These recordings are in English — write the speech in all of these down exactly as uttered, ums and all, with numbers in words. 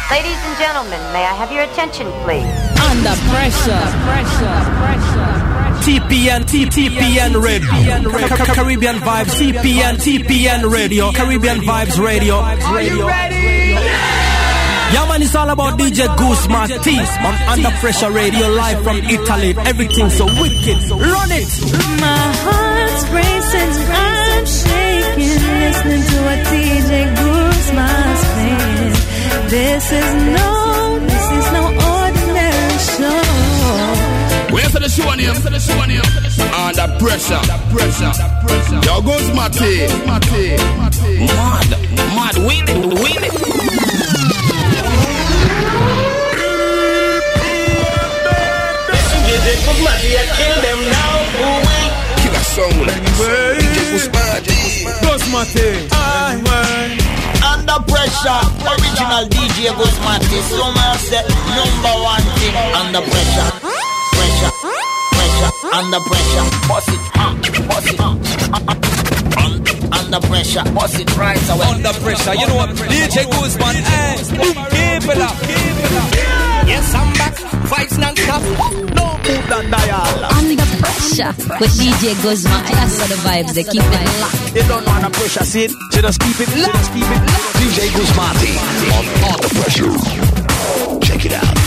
Ladies and gentlemen, may I have your attention, please? Under pressure, pressure, pressure. T P N, T P N Radio, Caribbean Vibes, T P N, T P N Radio, Caribbean Vibes Radio. Are you ready? Yeah man, it's all about D J Goose Marti on Under Pressure Radio, live from Italy. Everything so wicked, so run it. My heart's racing, I'm shaking, listening to what D J Goose Marti playing. This is no, this is no ordinary show. Wait for the show on him, for the show on him. Under pressure, pressure, pressure. Yo, Goose Marti, Marti, mad, mad, win it, win it. Goose Marti, I kill them now. Killer sound. Goose Marti, Goose Marti. Under pressure, original D J Goose Marti. So I said number one thing. Under pressure, pressure, pressure. Under pressure, boss it, huh, boss it, huh. Under pressure, boss it right away. Under pressure, you know what? D J Goose Marti, hey, keep it up, keep it up. Yes, I'm back. Vibes non-stop. No move that dial. Under pressure with D J Goose Marti. That's how the vibes, they keep it locked. They don't want to pressure, see it? They just keep it locked. Just keep it locked. D J Goose Marti on Under Pressure. Check it out.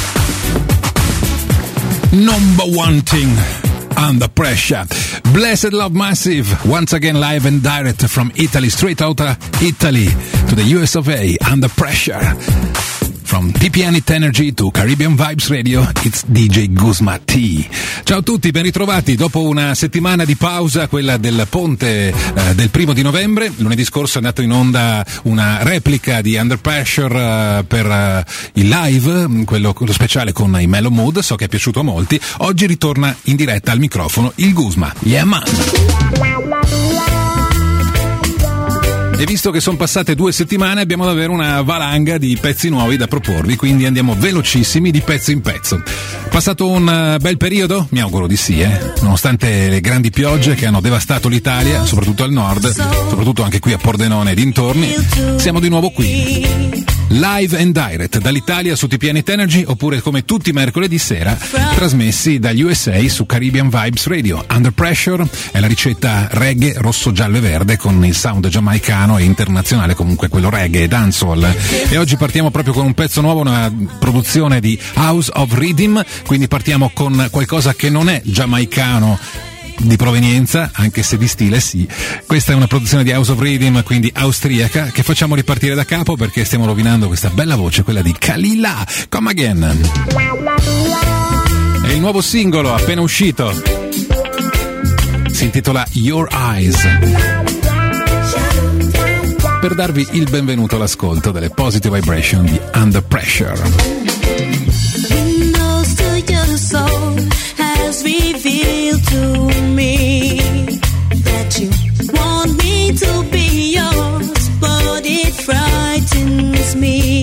Number one thing. Under Pressure. Blessed Love Massive, once again live and direct from Italy, straight out of Italy to the U S of A. Under Pressure. From T P N It Energy to Caribbean Vibes Radio, it's D J Goose Marti. Ciao a tutti, ben ritrovati. Dopo una settimana di pausa, quella del ponte eh, del primo di novembre, lunedì scorso è andato in onda una replica di Under Pressure eh, per eh, il live, quello, quello speciale con i Mellow Mood, so che è piaciuto a molti. Oggi ritorna in diretta al microfono il Guzma. Yeah man! E visto che sono passate due settimane abbiamo davvero una valanga di pezzi nuovi da proporvi, quindi andiamo velocissimi di pezzo in pezzo. Passato un bel periodo? Mi auguro di sì, eh? Nonostante le grandi piogge che hanno devastato l'Italia, soprattutto al nord, soprattutto anche qui a Pordenone e dintorni, siamo di nuovo qui. Live and direct dall'Italia su T P N It Energy, oppure come tutti i mercoledì sera trasmessi dagli U S A su Caribbean Vibes Radio. Under Pressure è la ricetta reggae rosso, giallo e verde con il sound giamaicano e internazionale, comunque quello reggae e dancehall. E oggi partiamo proprio con un pezzo nuovo, una produzione di House of Rhythm, quindi partiamo con qualcosa che non è giamaicano di provenienza, anche se di stile sì. Questa è una produzione di House of Rhythm, quindi austriaca, che facciamo ripartire da capo perché stiamo rovinando questa bella voce, quella di Kalila. Come Again. È il nuovo singolo appena uscito, si intitola Your Eyes, per darvi il benvenuto all'ascolto delle Positive Vibration di Under Pressure. Revealed to me that you want me to be yours, but it frightens me.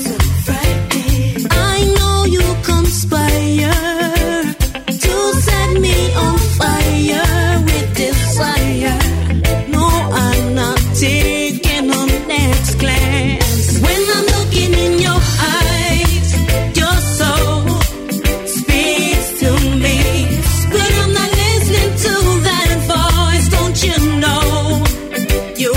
I know you conspire to set me on fire with desire. No, I'm not taking a next glance. When I'm looking in your eyes, your soul speaks to me. You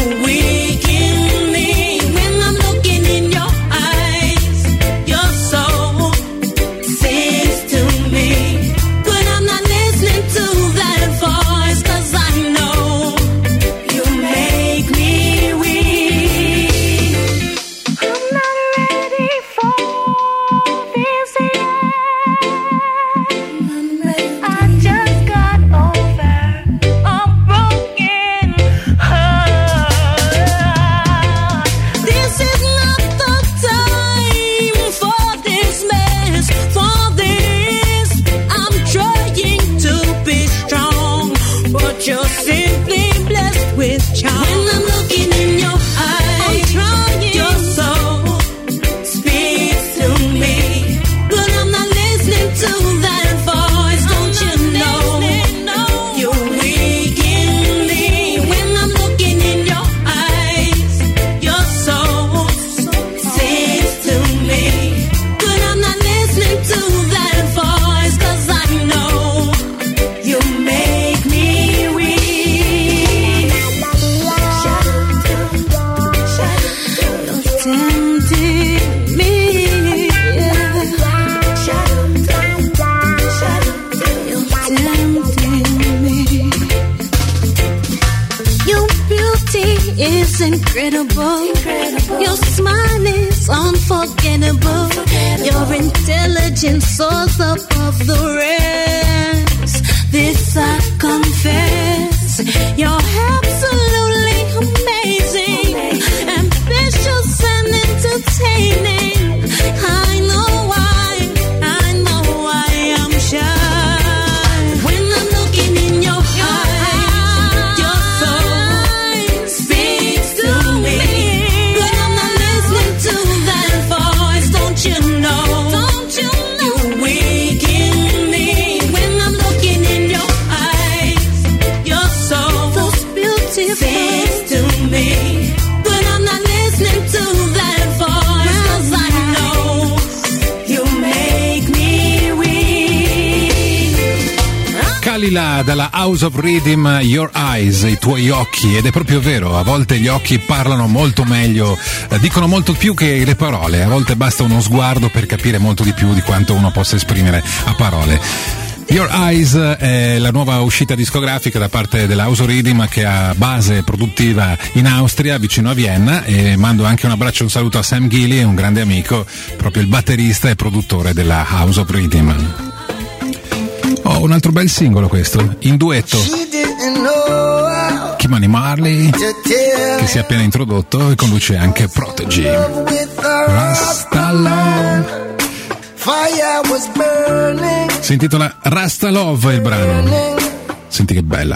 incredible. incredible. Your smile is unforgettable. Your intelligence soars above the rest. This I confess. You're absolutely amazing, ambitious and entertaining. I know why, I know why I'm shy. When I'm looking in your eyes, your soul speaks to me. But I'm not listening to that voice, don't you know? Don't you know? You waking me. When I'm looking in your eyes, your soul speaks to me. But I'm not listening to that voice, 'cause I know you make me weak. Kalila dalla House of Rhythm, Your Eyes, i tuoi occhi, ed è proprio vero, a volte gli occhi parlano molto meglio, eh, dicono molto più che le parole, a volte basta uno sguardo per capire molto di più di quanto uno possa esprimere a parole. Your Eyes è la nuova uscita discografica da parte della House of Rhythm, che ha base produttiva in Austria, vicino a Vienna, e mando anche un abbraccio e un saluto a Sam Gilly, un grande amico, proprio il batterista e produttore della House of Rhythm. Oh, un altro bel singolo questo, in duetto. Kimani Marley, che si è appena introdotto, e conduce anche Prodigy. Rasta Love. Si intitola Rasta Love il brano. Senti che bella.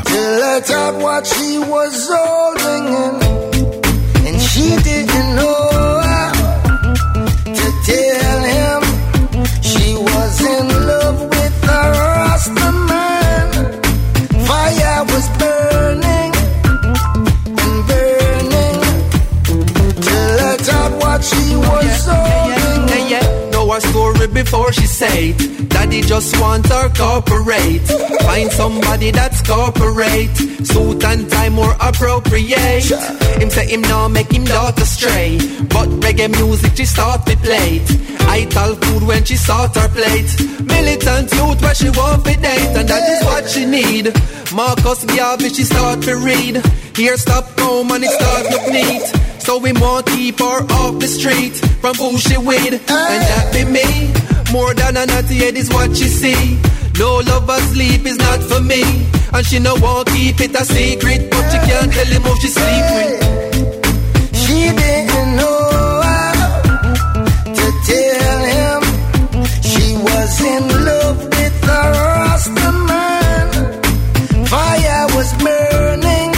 Her story before she said Daddy just want her corporate. Find somebody that's corporate, suit and tie more appropriate. Him say him now make him daughter stray, but reggae music she start to play. I tell food when she start her plate. Militant youth where she want to date, and that is what she need. Marcus Garvey she start to read. Here stop home and it start look neat. So we won't keep her off the street from who she with, and that be me. More than a naughty head is what she see. No love or sleep is not for me, and she no won't keep it a secret, but she can't tell him who she sleep with. She didn't know how to tell him she was in love with the Rasta man. Fire was burning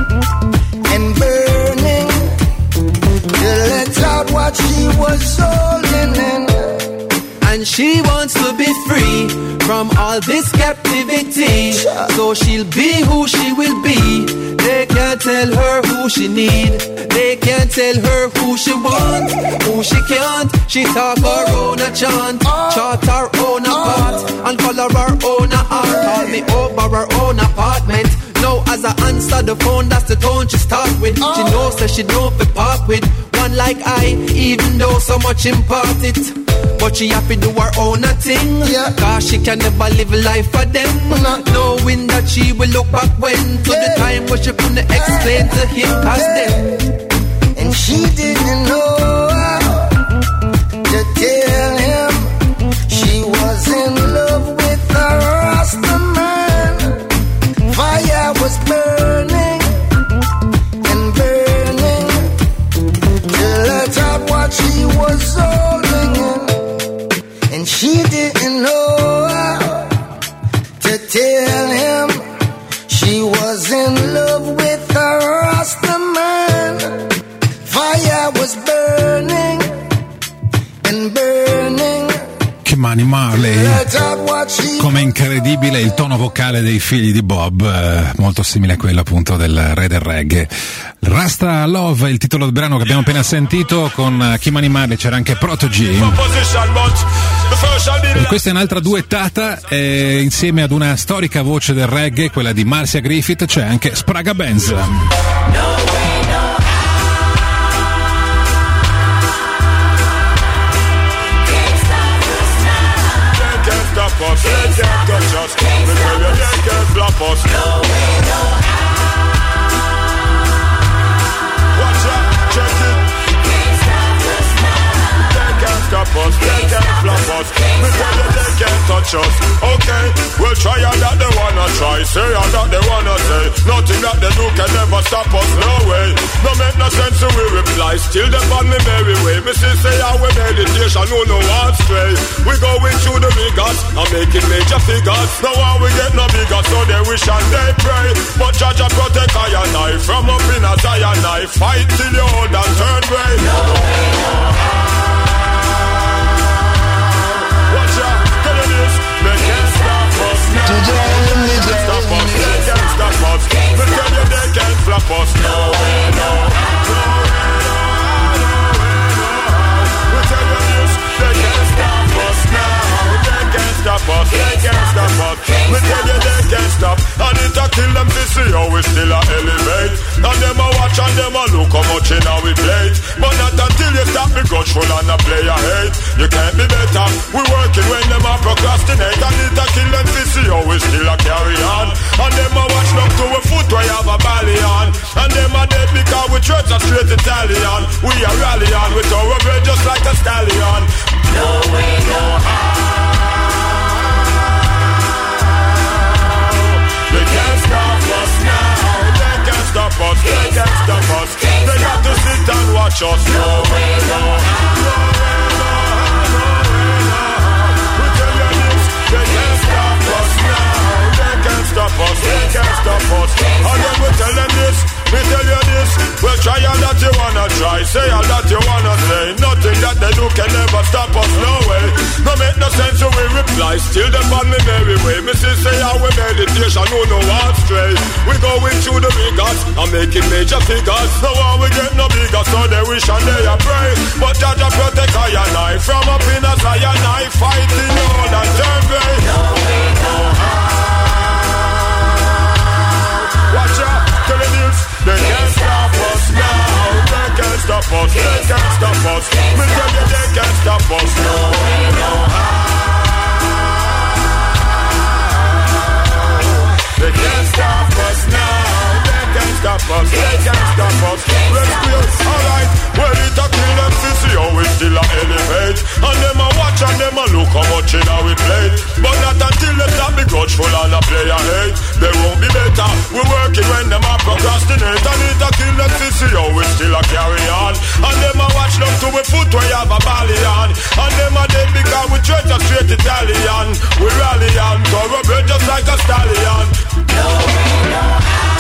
and burning to let out what she was holding in. And she wants to be free from all this captivity, so she'll be who she will be. They can't tell her who she need, they can't tell her who she want, who she can't. She talk her own a chant, chart her own a part, and color her own a art. Call me over her own apartment. Now as I answer the phone, that's the tone she start with. She knows that she don't be part with one like I, even though so much impart it. But she have to do her own a thing, yeah. Cause she can never live a life for them, no. Knowing that she will look back when to yeah. the time where she couldn't explain to him past them. And she didn't know how to tell him she was in love with the Rasta man. Fire was burning and burning to let out what she was holding in. And she didn't know how to tell him she was in love with the Rasta man. Fire was burning and burning. Kimani Marley, come incredibile il tono vocale dei figli di Bob, eh, molto simile a quello appunto del re del reggae. Rasta Love è il titolo del brano che abbiamo appena sentito. Con Kimani Marley c'era anche Prodigy. E questa è un'altra duettata, eh, insieme ad una storica voce del reggae, quella di Marcia Griffith, c'è anche Spraga Benz. Us. They can't touch us. We tell you they can't flop us. No way, no how. Watch out, check us. Okay, we'll try all that they wanna try, say all that they wanna say. Nothing that they do can never stop us, no way. No make no sense so we reply, still them on me merry way. Me say say how we meditation, no no one stray. We going through the figures, I'm making major figures. Now how we get no bigger, so they wish and they pray. But Jah Jah protect I and I from up in a Zion I. Fight till you hold and turn grey. No way, no how. Watch out, tell you this, they can't stop us now. They can't stop us, they can't stop us. Me tell you they can't flop us. No way, no how. No way, no how, no way, no how. We tell you this, they can't stop us now. They can't stop us, they can't stop us. Me tell you they can't stop. And it a kill them to see how we still a elevate. And them a watch and them a look how much in our plate. But not until you stop me grudgeful and a play a hate. You can't be better. We working when them a procrastinate. And it a kill them to see how we still a carry on. And them a watch up to a foot where you have a belly on. And them a dead because we church a straight Italian. We a rally on with our bread just like a stallion. No way, no how. They can't stop us now. They can't stop us. They can't stop us. They got to sit and watch us. No way, no how. No way, no how. No way, no how. We tell you this. They can't stop us now. They can't stop us. They can't stop us. And then we tell them this. We tell you this. Well, try all that you wanna try. Say all that you wanna say. Nothing that they do can never stop us. No way. No make no sense so we reply. Still them on me merry way. Me say say how we meditation. No no one stray. We going through the figures. I'm making major figures. No one we get no bigger. So they wish and they a pray. But Jah Jah protect I and I. From up in a Zion I. Fighting all and turn grey. No way, no how. Watch out. Tell the news. They can't stop us now. They can't stop us. They can't stop us. Me tell you they can't stop us. No way, no how. They can't stop us now. They can't stop us. They can't stop us. Let's be alright. Well, it a kill them to see how we still a elevate. And them a watch and them a look how much in how we play. But not until they stop be grudgeful and a play a hate. They won't be better. We working when them a procrastinate. And it a kill them to see how we still a carry on. And them a watch them to we foot where you have a belly on. And them a dead because we church a straight Italian. We rally on, thoroughbred just like a stallion. No way, no how.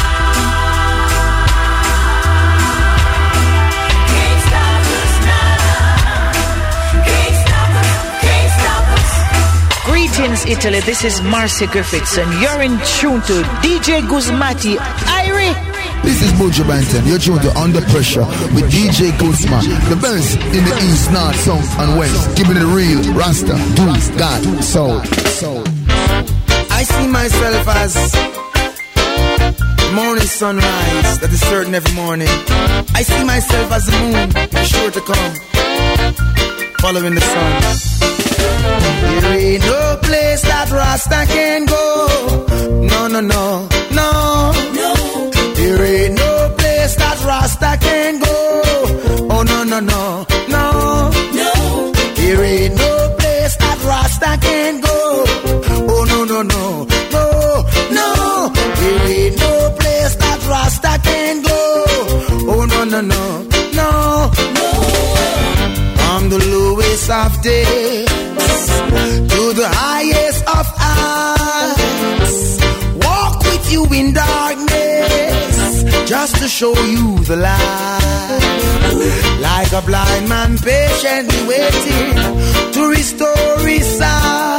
Can't stop us now. Can't stop us, can't stop us. Greetings, Italy. This is Marcia Griffiths, and you're in tune to D J Guzmati. Irie. This is Buju Banton. You're tuned to Under Pressure with D J Guzman. The best in the East, North, South, and West. Giving it a real Rasta, do, God, soul, soul. I see myself as morning sunrise that is certain every morning. I see myself as the moon, be sure to come, following the sun. There ain't no place that Rasta can go. No, no, no, no, no. There ain't no place that Rasta can go. Oh, no, no, no, no, no. There ain't no place that Rasta can go. Oh, no, no, no, no, no. There ain't no place that Rasta can go. Oh, no, no, no, no, no. From the lowest of days to the highest of heights, walk with you in darkness, just to show you the light. Like a blind man patiently waiting to restore his sight.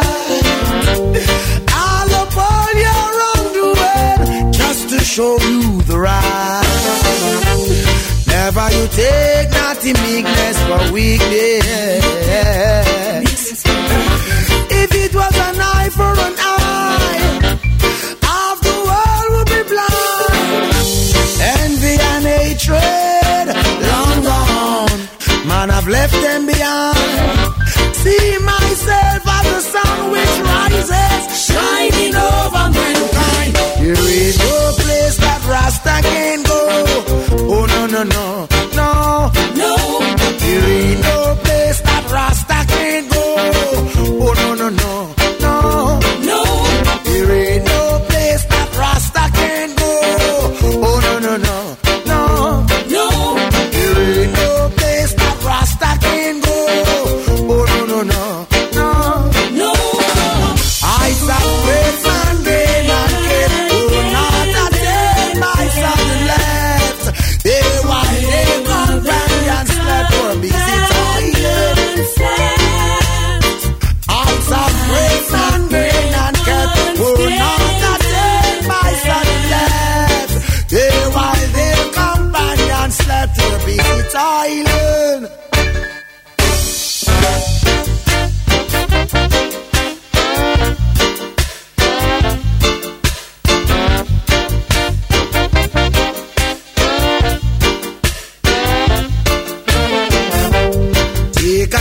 All upon your underwear, just to show you the right. Never you take not in meekness for weakness. If it was an eye for an eye, half the world would be blind. Envy and hatred, long gone, man, I've left them behind. See myself as the sun which rises, shining over mankind. There is no place that Rasta can go. Oh, no, no, no, no, no. There ain't no place that Rasta can go. Oh, no, no, no, no,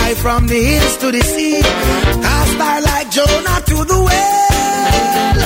fly from the hills to the sea. Cast I like Jonah to the whale.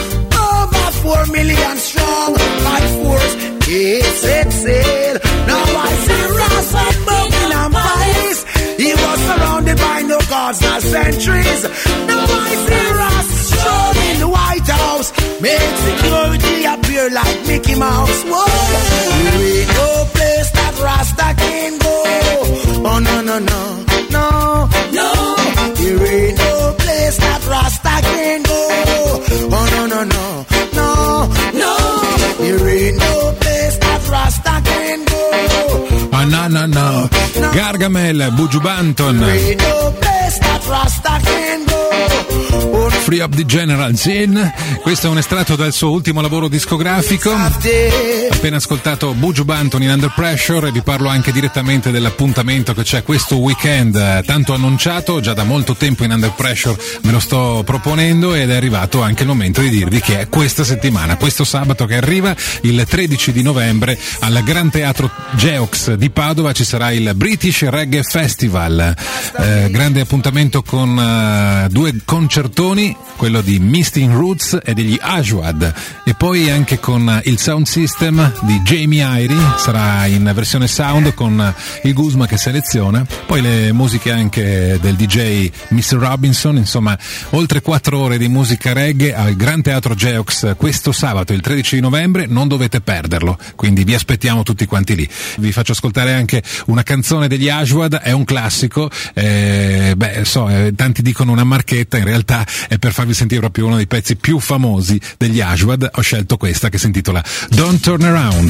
Over four million strong, my force it set sail. Now I see Rasta burning and vice. He was surrounded by no gods nor centuries. Now I see Rasta strong in the White House. Make security appear like Mickey Mouse. Whoa, there ain't no place that Rasta can go. Oh no no no no no. There ain't no place that Rasta can go. Oh no no no no no. There ain't no place that Rasta can go. Ah no no no. Gargamel, Buju Banton. There ain't no place that Rasta can go. Free Up the General Zin. Questo è un estratto dal suo ultimo lavoro discografico. Appena ascoltato Buju Banton in Under Pressure e vi parlo anche direttamente dell'appuntamento che c'è questo weekend, tanto annunciato già da molto tempo in Under Pressure, me lo sto proponendo ed è arrivato anche il momento di dirvi che è questa settimana, questo sabato che arriva, il tredici di novembre, al Gran Teatro Geox di Padova ci sarà il British Reggae Festival, eh, grande appuntamento con uh, due concertoni, quello di Misting Roots e degli Ashwad, e poi anche con il sound system di Jamie Irie, sarà in versione sound con il Guzma che seleziona, poi le musiche anche del D J mister Robinson, insomma oltre quattro ore di musica reggae al Gran Teatro Geox questo sabato, il tredici di novembre, non dovete perderlo, quindi vi aspettiamo tutti quanti lì. Vi faccio ascoltare anche una canzone degli Ashwad, è un classico, eh, beh so, eh, tanti dicono una marchetta, in realtà è per farvi sentire proprio uno dei pezzi più famosi degli Ashwad. Ho scelto questa che si intitola Don't Turn Around.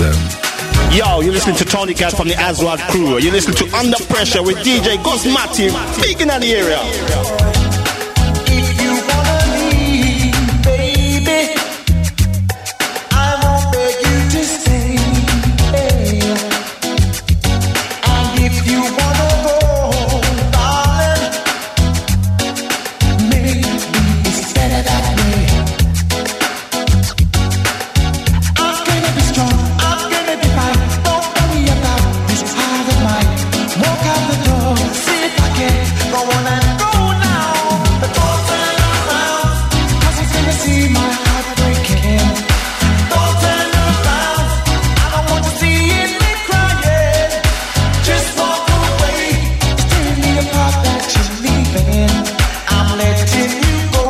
Yo, you're listening to Tony Cat from the Aswad crew. You're listening to Under Pressure with D J Gus Matti, big in the area. If you wanna leave, baby, I won't beg you to stay. And if you wanna go, darling, maybe it's better that way. I'm gonna be strong, I'm gonna be fine. Don't worry about this heart of mine. Walk out the door, see if I can go on and go now. But don't turn around, 'cause you're gonna see my heart breaking. Don't turn around, I don't want to see me crying. Just walk away, it's tearing me apart that you're leaving. I'm letting you go,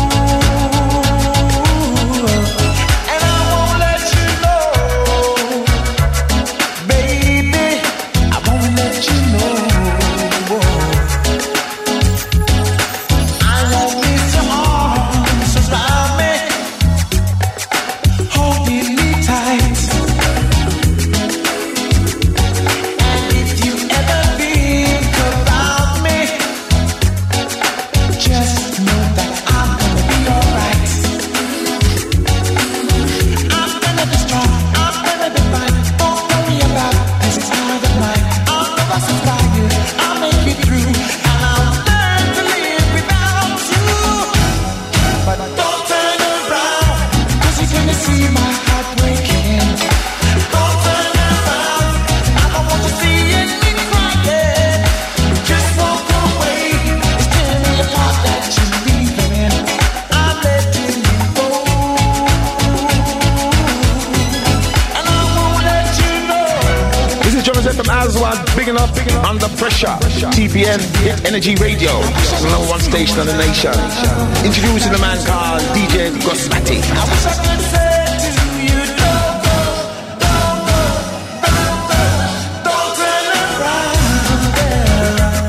and I won't let you know, baby, I won't let you know. I won't miss your arms around me, holding me tight. And if you ever think about me, just know that I'm gonna be alright. I'm gonna be strong, I'm gonna be fine. Don't worry about this side of mine. I'll never supply you, I'll make it through, and I'll learn to live without you. But don't turn around, 'cause you're gonna see my heart breaking. Don't turn around, I don't want to see me crying. Just walk away, it's tearing me apart that you're leaving. I'm letting you go, and I won't let you know. This is Jonathan from Aswad, big enough, big enough. Under Pressure, T P N, Hit Energy Radio. It's the number one station in the nation. Introducing a man called D J Gus Matti. I wish I could say to you, don't go, don't go, don't go, don't turn around, girl.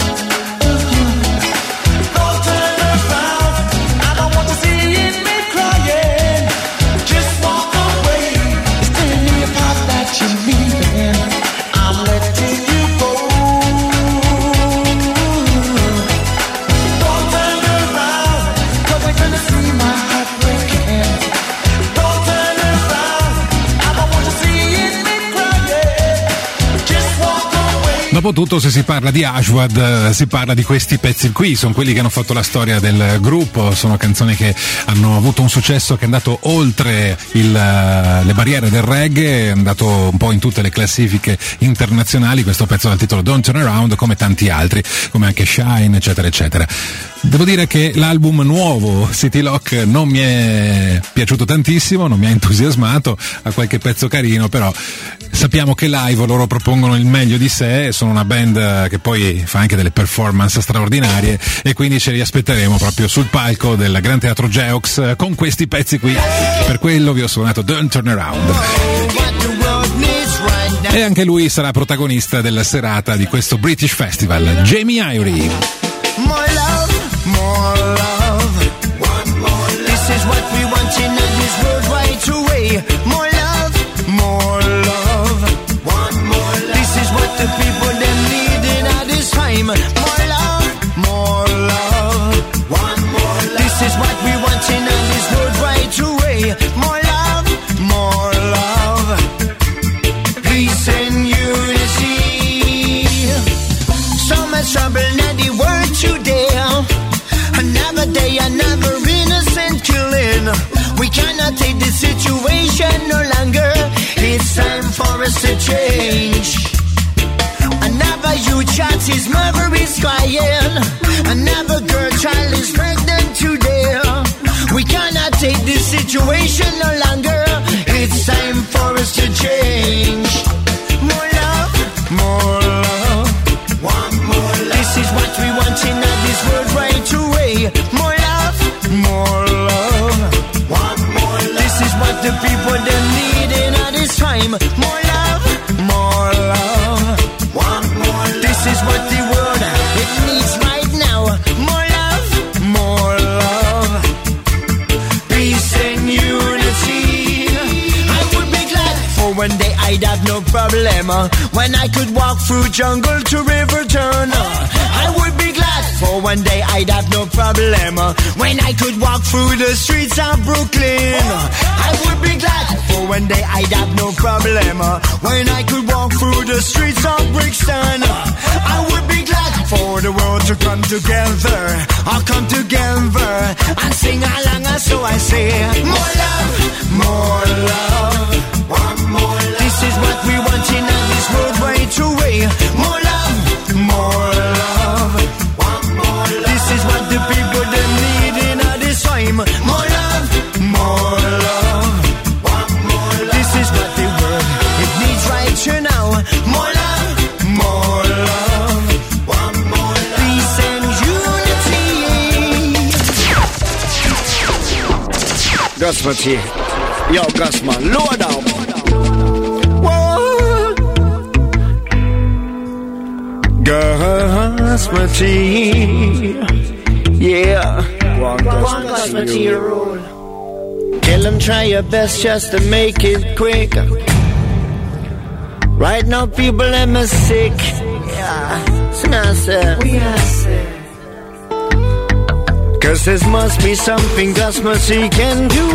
Don't turn around, I don't want to see me crying. Just walk away, it's tearing me apart that you're leaving. I'm letting you go. Don't turn around, 'cause I'm gonna see my heart breaking. Don't turn Dopotutto, se si parla di Ashwad, si parla di questi pezzi qui, sono quelli che hanno fatto la storia del gruppo, sono canzoni che hanno avuto un successo che è andato oltre il, le barriere del reggae, è andato un po' in tutte le classifiche internazionali. Questo pezzo dal titolo Don't Turn Around, come tanti altri, come anche Shine, eccetera eccetera. Devo dire che l'album nuovo City Lock non mi è piaciuto tantissimo, non mi ha entusiasmato, ha qualche pezzo carino, però sappiamo che live loro propongono il meglio di sé, sono una band che poi fa anche delle performance straordinarie e quindi ce li aspetteremo proprio sul palco del Gran Teatro Geox con questi pezzi qui. Per quello vi ho suonato Don't Turn Around. E anche lui sarà protagonista della serata di questo British Festival, Jamie Irie. More love, more love. Want more love. This is what we want in this world right away. More love, more love. Want more love. This is what the people them need in all this time. More love, more love. Want more love. This is what we want in all this world right away. More love, more love. Peace and unity. So much trouble in the world today. Another day, another innocent killing. We cannot take this situation no longer. It's time for us to change. Another youth child, his mother is crying. Another girl child is pregnant today. We cannot take this situation no longer. It's time for us to change. More love, more love. Want more love. This is what we want in this world right away. More love, more love. Want more love. This is what the people them need in all this time. More love, more love. Want more love. This is what the world it needs right now. More love, more love. Peace and unity. I would be glad for one day I'd have no problem uh, when I could walk through jungle to river turn. Uh, I would be glad for one day I'd have no problem uh, when I could walk through the streets of Brooklyn. Uh, I would be glad for one day I'd have no problem uh, when I could walk through the streets of Brixton. Uh, I would be glad for the world to come together, I'll come together and sing along. So I say, more love, more love. Want more love. This is what we want in this world right away. More love, more love. Want more love. This is what the people them need in all this time. More love, more love. Want more love. This is what the world it needs right here now. More love, more love. Want more love. Peace and unity. Gusmati, yo Gusman, lower down. Gusmati, yeah. One Gusmati rule. Tell them try your best just to make it quick. Right now people them are sick. Yeah, so now sir. We are sick. Cause there must be something Gusmati can do.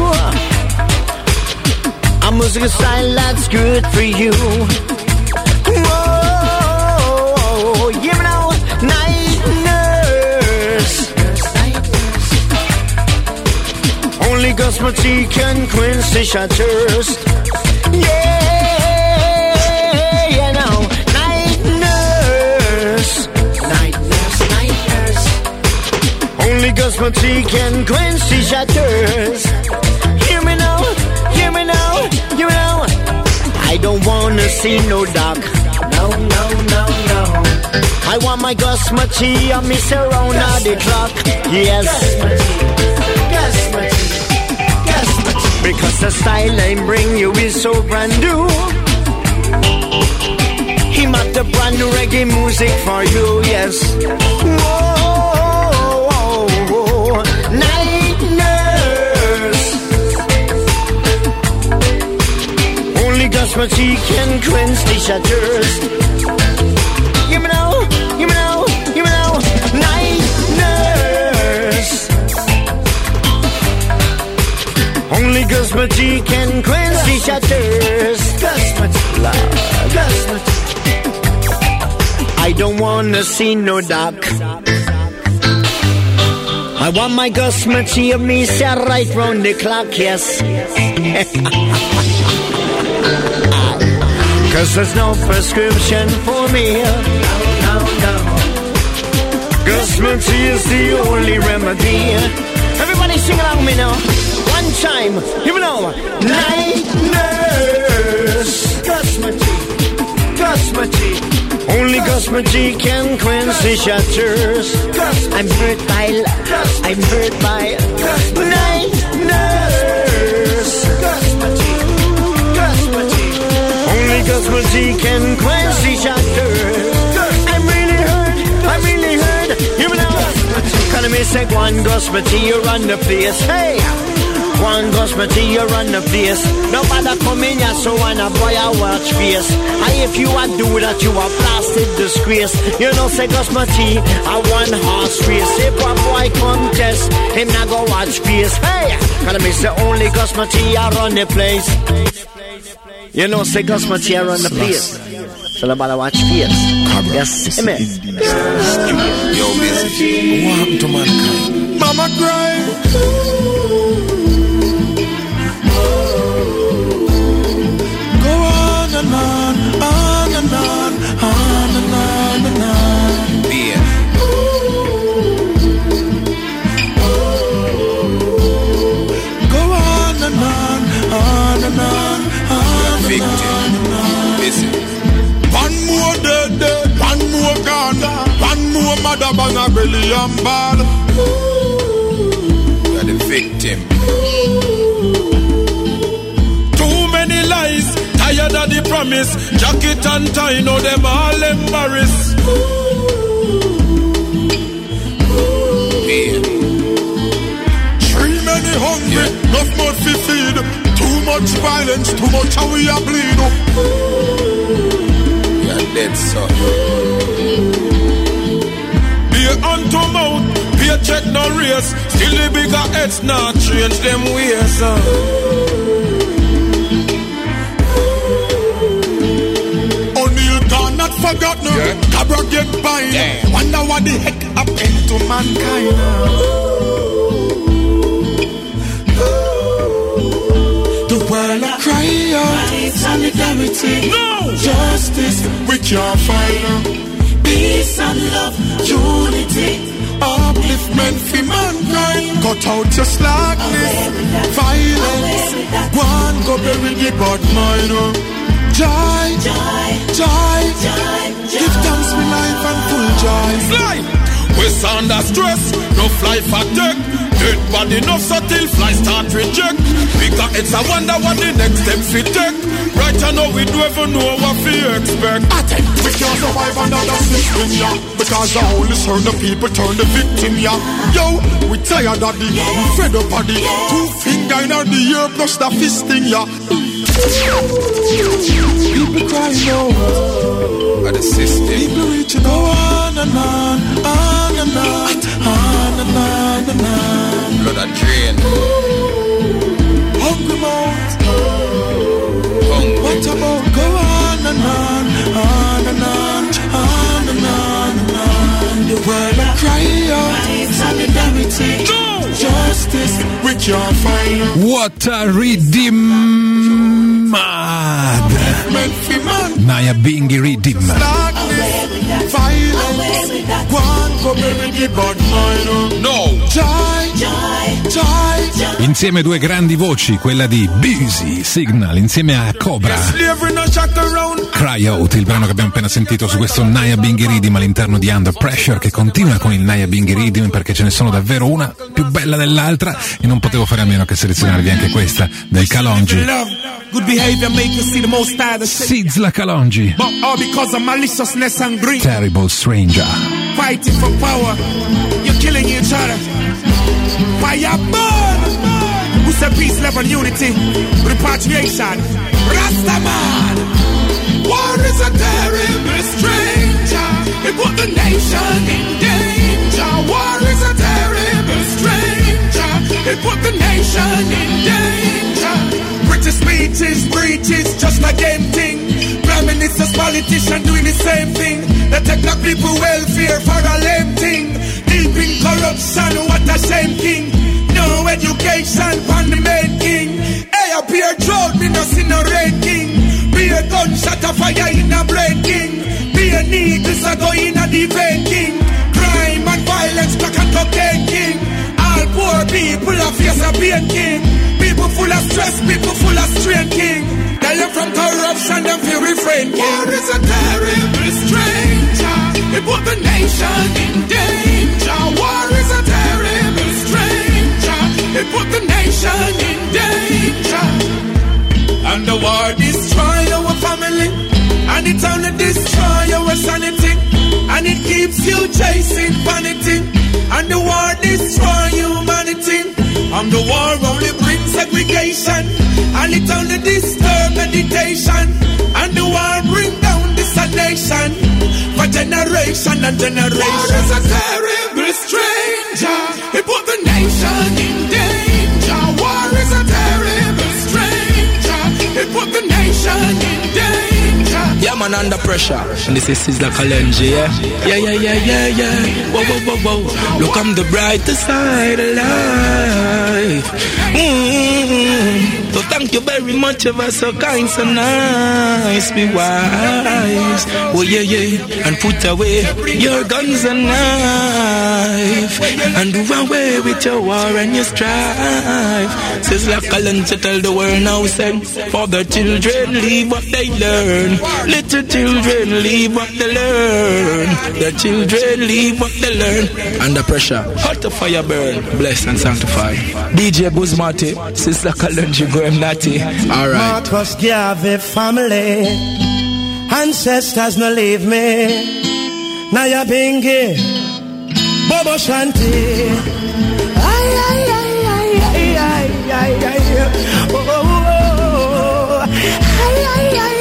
A music style that's good for you. Whoa, you know, night nurse. Only Gusmati can quench the shatters. Yeah, you know, night nurse. Night nurse, night nurse. Only Gusmati can quench the shatters. Hear me now, hear me now, hear me now. I don't wanna see no dark. No, no, no, no. I want my Gusmati on me surround all the clock. Yes. Gusmati, Gusmati. Because the style I bring you is so brand new. He made the brand new reggae music for you, yes. Whoa, whoa, whoa. Night nurse. Only Gusmati can quench the shatters. You know, you know, you know. Night nurse. Only Gusmati can quench the shatters. Gusmati, Gusmati. I don't wanna see no dark. I want my Gosma to hear me say right round the clock, yes. Cause there's no prescription for me. No, no. Gosma is the only remedy. Everybody sing along with me now. One time, here we know. Night nurse. Gosma Gosma only Gosma can quench the shatters. I'm hurt by love. I'm hurt by night nurse. Only Gosma can quench the shatters. I'm really hurt. I'm really hurt. Hear me now. Can I say one Gosma you run the place? Hey. One Gosma you run the place. Nobody come in here, so when a boy I watch face. And if you a do that, you a blasted disgrace. You know, say Gosma T, a one horse race. If a boy contest, him not go watch face. Hey, gotta miss the only Gosma T I run the place. You know, say Gosma T I run the place. So nobody watch face. Yes, amen. Yo, busy. What happened to mankind? Mama cry. On and on, on and on, on and on and on. Yeah. Go on and on, on and on, on and on. Listen. One more dead, dead, one more gone, one more mother bang a belly and ball. You're the victim. Too many lies. Tired of the promise, jacket and tie, know them all embarrassed. Yeah. Three many hungry, yeah. Enough mouth to feed. Too much violence, too much how we are bleed. You're dead, son. Be unto mouth, paycheck no race. Still the bigger heads not change them ways. Uh. Not forgotten, yeah. Cabra get by. Damn. Wonder what the heck happened to mankind. The world a cry out, solidarity, no justice, we can't find. Peace and love, unity, upliftment for mankind. Cut out your slackness, violence. One go bury the bad mind. Joy, joy, joy, joy, give thanks for life and full joy. Fly, we sound under stress, no fly for tech. Dead body enough so till fly start reject. Because it's a wonder what the next step fit take. Right now we don't even know what we expect. Attend, we can't survive under the system, yeah. Because the only certain people turn the victim, yeah. Yo, we tired of the, we fed up of the two finger in the ear plus the fisting, yeah. People crying out at the system. People reaching go on and on, on and on, on and on and on. Blood and drain. Hungry mouth. Hungry. What about go on and on, on and on, on and on and on. The world a cry out, solidarity, no justice, we can't find. What a redeem. Mad Naya Bingi Redeem. Insieme due grandi voci, quella di Busy Signal insieme a Cobra. Cry Out, il brano che abbiamo appena sentito su questo Naya Bingi Redeem all'interno di Under Pressure, che continua con il Naya Bingi Redeem perché ce ne sono davvero una più bella dell'altra e non potevo fare a meno che selezionarvi anche questa del Kalonji. Good behavior make you see the most out of Sizzla Kalonji. But all because of maliciousness and greed. Terrible Stranger. Fighting for power. You're killing each other. Fire burn. Who said peace, love and unity? Repatriation. Rastaman. War is a terrible stranger. It put the nation in danger. War is a terrible stranger. It put the nation in danger. British speeches, breaches, just like game thing. Prime ministers, politicians doing the same thing. They take the people welfare for a lame thing. Deep in corruption, what a shame king. No education for the main king. Hey, a beer drought, me no see no rain king. Be a gunshot of fire in a brain king. Be a needles a go in a the vein king. Crime and violence, crack and cocaine king. All poor people are face a pain king. People full of stress, people full of strain king. They are from corruption, them feel refrain king. War is a terrible stranger. It put the nation in danger. War is a terrible stranger. It put the nation in danger. And the war destroy our family. And it only destroy our sanity. And it keeps you chasing vanity. And the war destroy humanity. And the war only brings segregation. And it only disturb meditation. And the war bring down this nation. For generation and generation. War is a terrible stranger. It put the nation in danger. War is a terrible stranger. It put the nation in danger. Yeah, man, under pressure. And this is Sizzla Kalonji, yeah? Yeah, yeah, yeah, yeah, yeah. Whoa, whoa, whoa, whoa. Look on the brighter side of life. Mm-hmm. So thank you very much, ever so kind, so nice. Be wise. Oh, yeah, yeah. And put away your guns and knife. And do away with your war and your strife. Sizzla Kalonji tell the world now, send for the children, leave what they learn. Little children leave what they learn. The children leave what they learn. Under pressure, hot the fire burn. Bless and sanctify. D J Guzmati, Sizzla Kalonji, Graham Natty. Alright. Marcus Garvey family. Ancestors no leave me. Naya Bingi, Bobo Shanti. Ay, ay, ay, ay, ay, ay, ay, ay. Oh, oh, oh. Ay, ay, ay.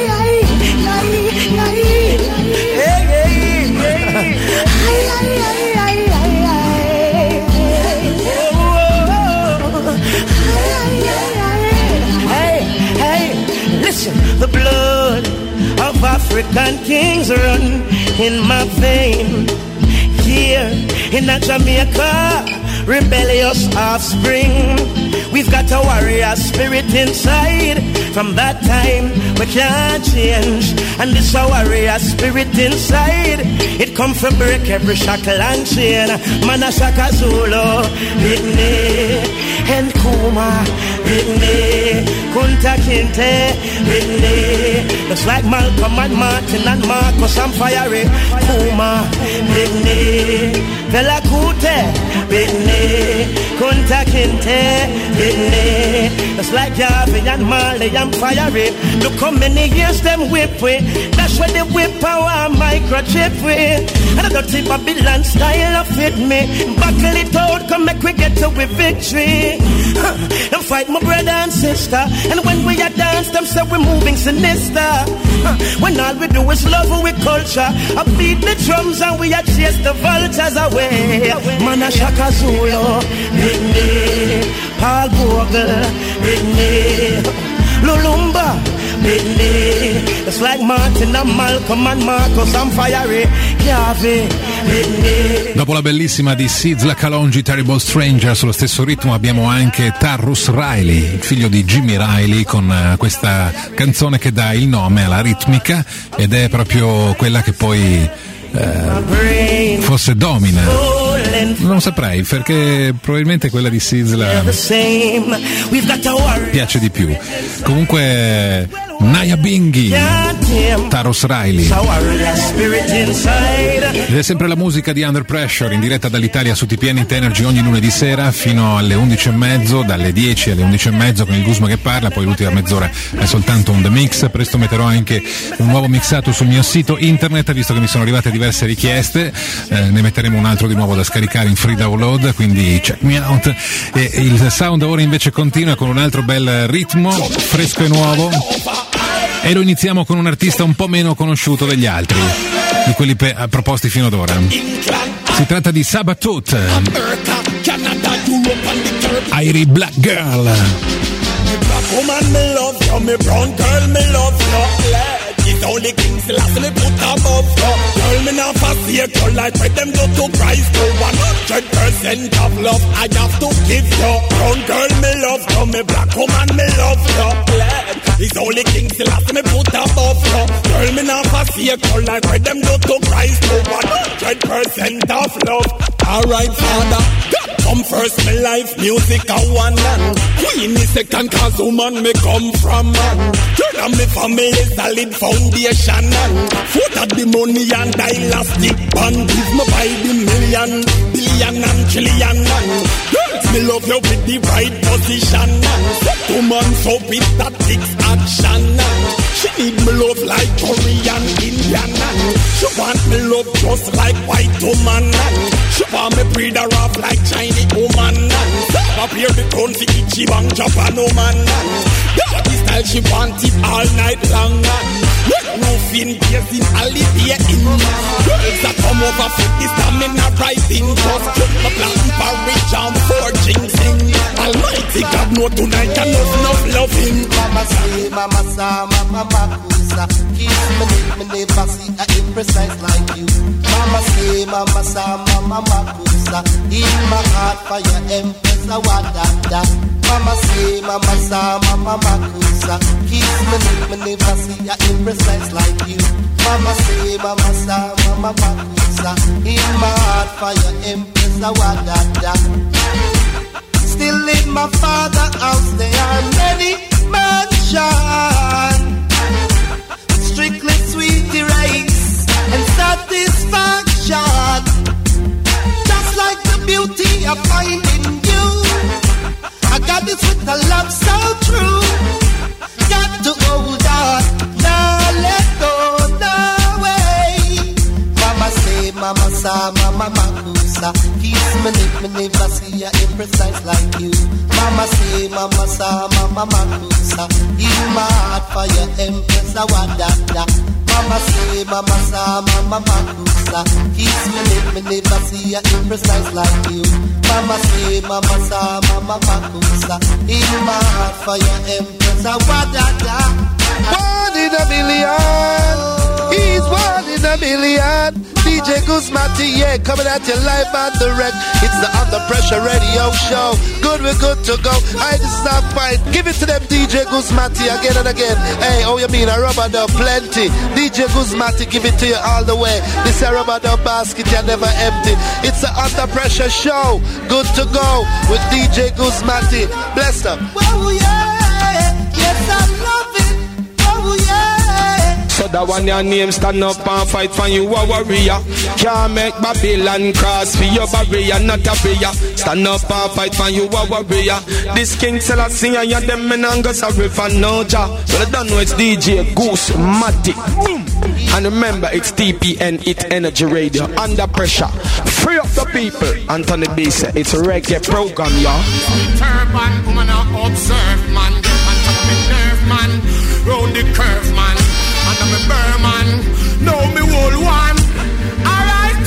The blood of African kings run in my vein. Here in a Jamaica, rebellious offspring. We've got a warrior spirit inside. From that time we can't change. And this a warrior spirit inside. It come from break every shackle and chain. Manashaka Zulu, Whitney and Kuma, Whitney, Kunta Kinte, Whitney. Looks like Malcolm and Martin and Marcus and Fiery. Kuma, Whitney, Bella Kute, Whitney, Kunta Kinte, Whitney. Looks like Garvey and Marley and Fiery. Look how many years them whip with. That's where they whip power microchip with. And I don't think Babylon style of fit me. Buckle it out, come make we get to with victory. Huh. Them fight my brother and sister. And when we are dance, them say we're moving sinister. Huh. When all we do is love with culture. I beat the drums and we are chase the vultures away. Manashaka Zulu, Whitney, Paul Bogle, Whitney, Lulumba, Whitney. It's like Martin and Malcolm and Marcus and Fiery, Garvey, Whitney. Dopo la bellissima di Sizzla Kalonji, Terrible Stranger, sullo stesso ritmo abbiamo anche Tarrus Riley, il figlio di Jimmy Riley, con questa canzone che dà il nome alla ritmica ed è proprio quella che poi eh, forse domina. Non saprei, perché probabilmente quella di Sizzla piace di più. Comunque Naya Bingi, Tarrus Riley. Ed è sempre la musica di Under Pressure in diretta dall'Italia su T P N Hit Energy ogni lunedì sera fino alle undici e mezzo, dalle dieci alle undici e mezzo con il Guzma che parla, poi l'ultima mezz'ora è soltanto un The Mix. Presto metterò anche un nuovo mixato sul mio sito internet, visto che mi sono arrivate diverse richieste, eh, ne metteremo un altro di nuovo da scaricare in free download, quindi check me out. E il sound ora invece continua con un altro bel ritmo fresco e nuovo, e lo iniziamo con un artista un po' meno conosciuto degli altri, di quelli pe- proposti fino ad ora. Si tratta di Sabatut, Irie Black Girl. Woman, me love you, me brown girl, me love you. It's only King Selassie me put above you. Girl, me not forsake you like when them go to Christ. No one hundred percent of love I have to give you. Brown girl, me love you. Me black woman, me love you. It's only King Selassie me put above you. Girl, me not forsake you like when them go to Christ. No one hundred percent of love. Alright, Father, God come first, my life, music a one man. Queen is second, cause woman me come from man. Turn on me family, solid foundation. Foot of the money and elastic band. Give me by the million, billion and trillion man. Girls, me love you with the right position. Set woman so with that fix action. She need me love like Korean, Indian. She want me love just like white woman. She want me breed her off like Chinese woman. Up here the tone for Ichiban Japan woman. Doggy style she want it all night long. With roofing, gazing, Olivia in. Girls that come over for this stamina rising. Just put my plan for rich and forging sing. Almighty God know tonight enough, enough loving. Mama say, mama sa, mama makusa. Kiss me, lick me, never see a imprecise like you. Mama say, mama sa, mama makusa. In my heart for your empress, I want that, that. Mama say, mama sa, mama makusa. Kiss me, lick me, never see a imprecise like you. Mama say, mama sa, mama makusa. In my heart for your empress, I want that, that. Still in my father's house, there are many mansions. Strictly sweetie rice and satisfaction. Just like the beauty I find in you, I got this with a love so true. Got to hold on, now let go, no way. Mama say, mama sa, mama makusa. Kiss me, lick me, never see a imprecise like you. Mama say, mama sa, mama makusa. In my heart for your empress, I want that, that. Mama say, mama sa, mama makusa. Kiss me, lick me, never see a imprecise like you. Mama say, mama sa, mama makusa. In my heart for your empress, I want that, that. One in a million. He's one in a million. D J Guzmati, yeah, coming at you live and direct. It's the Under Pressure Radio Show. Good, we're good to go. I just stop fine. Give it to them, D J Guzmati, again and again. Hey, oh, you mean a rubber dub, plenty. D J Guzmati, give it to you all the way. This a rubber dub basket, you never empty. It's the Under Pressure Show. Good to go with D J Guzmati. Bless them. Oh, yeah, yes, I love it. Oh, yeah. So that one your name stand up and fight for you a warrior. Can't make Babylon cross for your barrier, not a barrier. Stand up and fight for you a warrior. This King Selassie and you them men and go sorry for no job. Well I don't know it's D J Goose Matic. And remember it's T P N Hit Energy Radio. Under Pressure. Free up the people. Anthony B said it's a reggae program, y'all. Turban woman I observe man. Man tell me nerve man. Round the curve man. And I'm a Burman, know me whole one. Alright,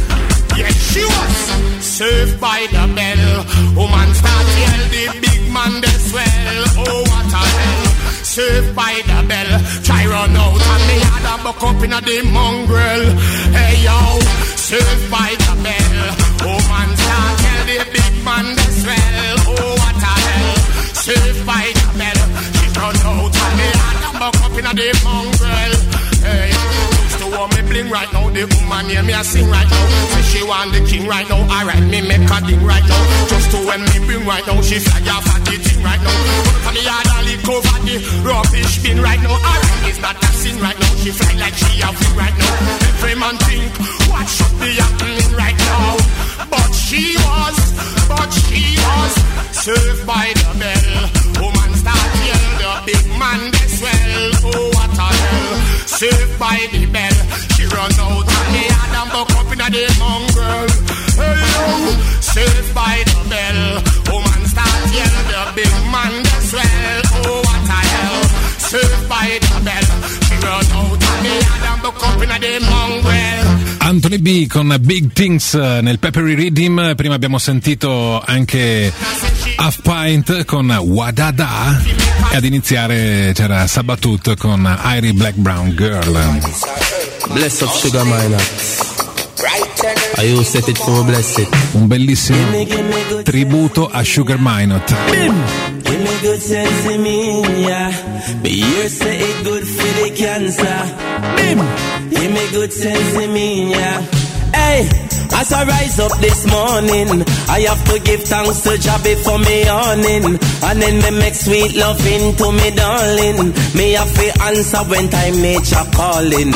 yes she was served by the bell. Woman start yell, the big man they swell. Oh what a hell, served by the bell. Try run out and me had a buck up in a the mongrel. Hey yo, served by the bell. Woman start yell, the big man they swell. Oh what a hell, served by the bell. She run out and me had a buck up in a the mongrel. Hey, used to want me bling right now. The woman hear me a sing right now. Say she want the king right now. Alright, me make a ding right now. Just to when me bring right now, she flag off at the thing right now. Come from the yard and leak over the rubbish bin right now. Alright, it's not a sin right now. She fly like she a win right now. Every man think what should be happening right now. But she was, but she was served by the bell. Woman start yell, the big man they swell. Oh what a hell, served by the bell. She run out and me had and buck up in a the mongrel. Hey yo, served by the bell. Woman start yell, the big man they swell. Oh what a hell, served by the bell. She run out and me had and buck up in a the mongrel. Anthony B con Big Things nel Peppery Rhythm. Prima abbiamo sentito anche Half Pint con Wadada e ad iniziare c'era Sabatut con Irie Black Brown Girl. Bless up Sugar Minor. I you set it for bless it. Un bellissimo tributo a Sugar Minot. Give me good sense in me, yeah. But you say it good for the cancer. Bim. Give me good sense in me, yeah. Hey, as I rise up this morning, I have to give thanks to Jah before me yawning, and then me make sweet loving to me darling. Me have to answer when time nature calling.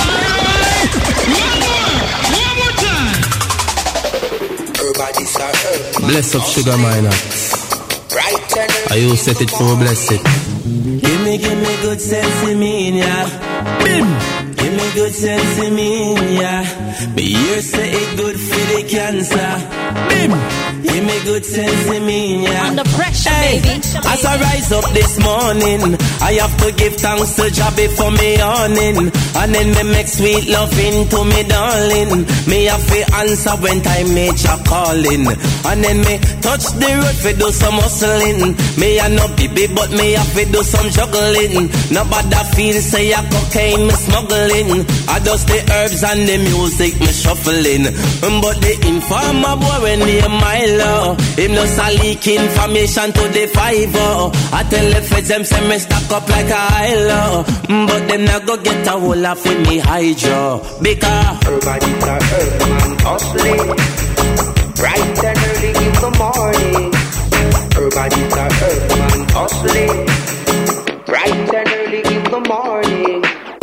Bless up Sugar Minor. I you set it for bless it. Give me, give me good sense in me, yeah. Bim. Give me good sense in me, yeah. But you say it good for the cancer. Bim. Give me good sense in me, yeah. Under pressure, hey, baby. As I rise up this morning, I have to give thanks to Jah before me yawning, and then me make sweet loving to me darling. Me have to answer when time nature calling, and then me touch the road for do some hustling. Me a no baby, but me have to do some juggling. Nobody feel say a cocaine me smuggling. I just the herbs and the music me shuffling. But the informer boy when they my love, him no sa leak information to the fiver. I tell the feds them say me stack up like a hilo, but them not go get a whole of with me hydro. Because everybody's a herb man hustling, bright and early in the morning. Everybody's a herb man hustling, bright and early in the morning.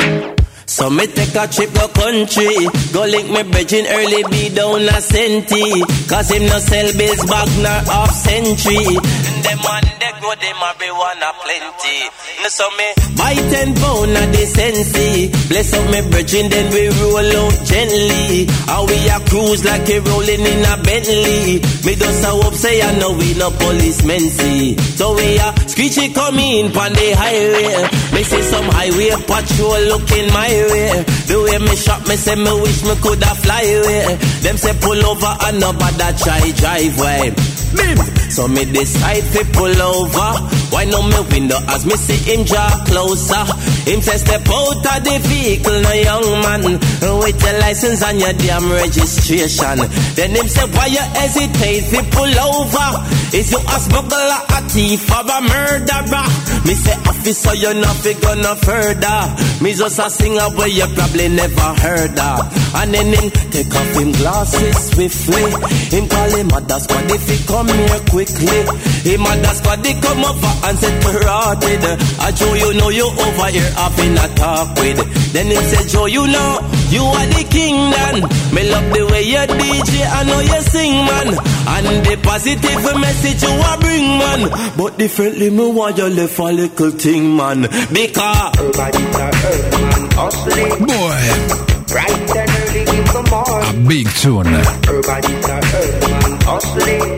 So me take a trip go country, go link me bridging early be down a centi, cause him no sell bills back nor half century. And them one they go they marijuana plenty. So me buy ten pound a decency, bless up me bridging then we roll out gently. And we a cruise like a rolling in a Bentley. Me just a hope say I know we no policemen see. So we a screechy come in pon the highway. Me see some highway patrol looking my way. The way me shot me say me wish me coulda fly away. Them say pull over and nobody try drive way. Bim! So me decide to pull over. Why no me window as me see him draw closer. Him say step out of the vehicle, no young man, with your license and your damn registration. Then him say why you hesitate to pull over? Is you a smuggler, a thief, or a murderer? Me say officer you not fi go no further. Me just a singer where you probably never heard of. And then him take off him glasses swiftly. Him call him mother squad if he come here quickly. Him mother squad he come over and said parotted. I Joe you know you over here having a talk with. Then him say Joe you know you are the king then. Me love the way you D J I know you sing man. And the positive message you a bring man. But differently me want you left a little thing man. Because everybody's a herb man hustling. Boy. Bright and early in the morning. A big tune. Everybody's a herb man hustling.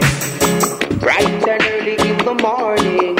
Bright and early in the morning.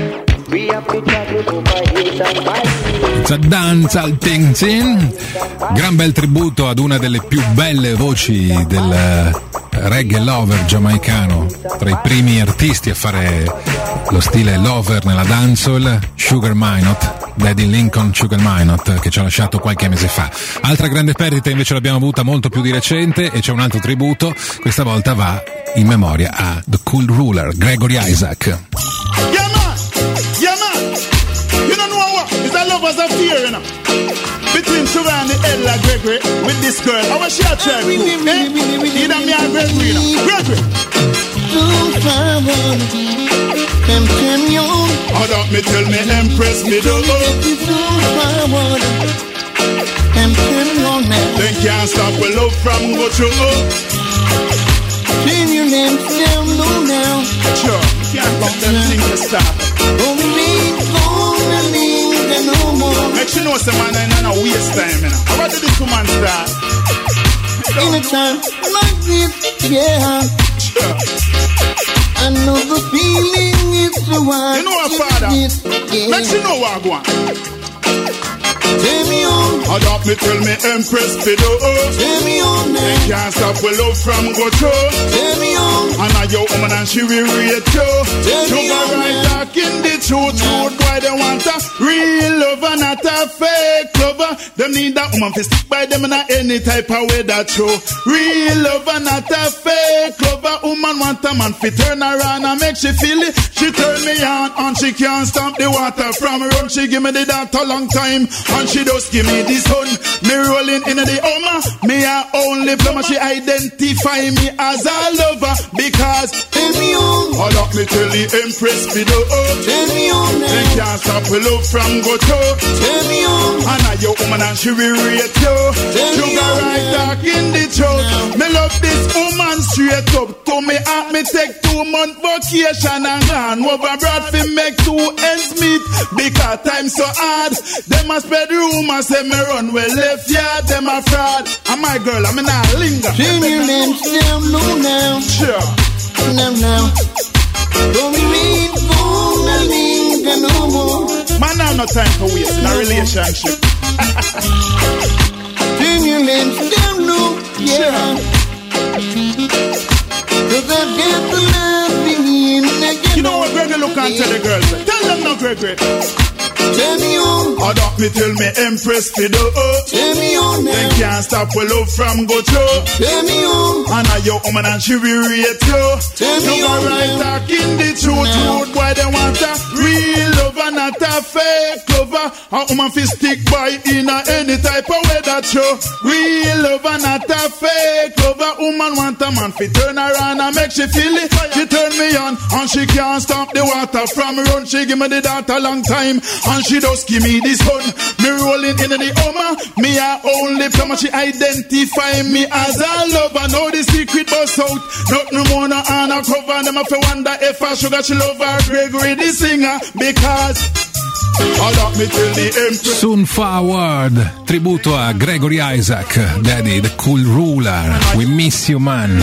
We have to travel over hills and valleys. It's a dance al ting-ting. Gran bel tributo ad una delle più belle voci del reggae lover giamaicano, tra i primi artisti a fare lo stile lover nella dancehall, Sugar Minot. Daddy Lincoln Sugar Minot, che ci ha lasciato qualche mese fa. Altra grande perdita invece l'abbiamo avuta molto più di recente e c'è un altro tributo, questa volta va in memoria a The Cool Ruler, Gregory Isaac. Yeah man, yeah man, you don't know what, it's a lovers affair, you know. Between Sugar and the Ella Gregory with this girl, I was share check. Eh? You know me and Gregory, you know. Gregory. Oh, don't me tell me Empress me do. Then can't stop a love from go through. Turn your lamp down low now. Sure, can't let them think to stop. Make sure you know some man ain't no waste time, you know. How about the two man start? In a time like this, yeah. Sure. I know the feeling is the one. You know what, Father? Yeah. Let you know what I want. Tell me on. Adopt me, tell me Empress Fido. Tell me on now. They can't stop we love from go through. Tell me on. And I your woman and she will rate you. Sugar right talking the truth, truth. Why they want a real lover, not a fake lover. Them need that woman to stick by them in any type of way that true. Real lover, not a fake lover. Woman want a man fi turn around and make she feel it. She turn me on and she can't stop the water from run. She give me the that a long time and she just give me this sun. Me rolling in the Oma, me a only plumber. She identify me as a lover because tell me on. Hold up, me tell the Empress video. Tell me on. They can't stop we love from go to. Tell me on. And I your woman and she will rate you. Sugar right talking the truth. Me love this woman straight up. To me at me take two month vacation and gone over abroad fi make two ends meet. Because time so hard. Them a spread rumors say me run well left yard. Them a fraud. And my girl I'm in a linger. Sing your name still no now. Sure. Now now. Don't mean for the linger no more. Man, I have no time for waste in a relationship. Sing your name still no. Yeah. Cause I get the love in again. You know what Gregory look and tell the girls? Tell them no Gregory. Tell me on. Or don't me tell me Empress to do. Tell me on now. They can't stop we love from go through. Tell me on. And I your woman and she will rate you. Tell me on. Right talking the truth, truth. Why they want a real lover, not a fake lover. A woman fi stick by in a any type of way that show. Real lover, not a fake lover. Woman want a man fi turn around and make she feel it. She turn me on and she can't stop the water from run. She give me the dot a long time. And she just give me this sun. Me rolling in the Oma. Me a only plumber. She identify me as a lover. Know the secret bust out. Nothing more no on a cover. Them have to wonder if I sugar she love her Gregory the singer. Because Soon Forward, tributo a Gregory Isaac, Daddy, the Cool Ruler, We Miss You Man.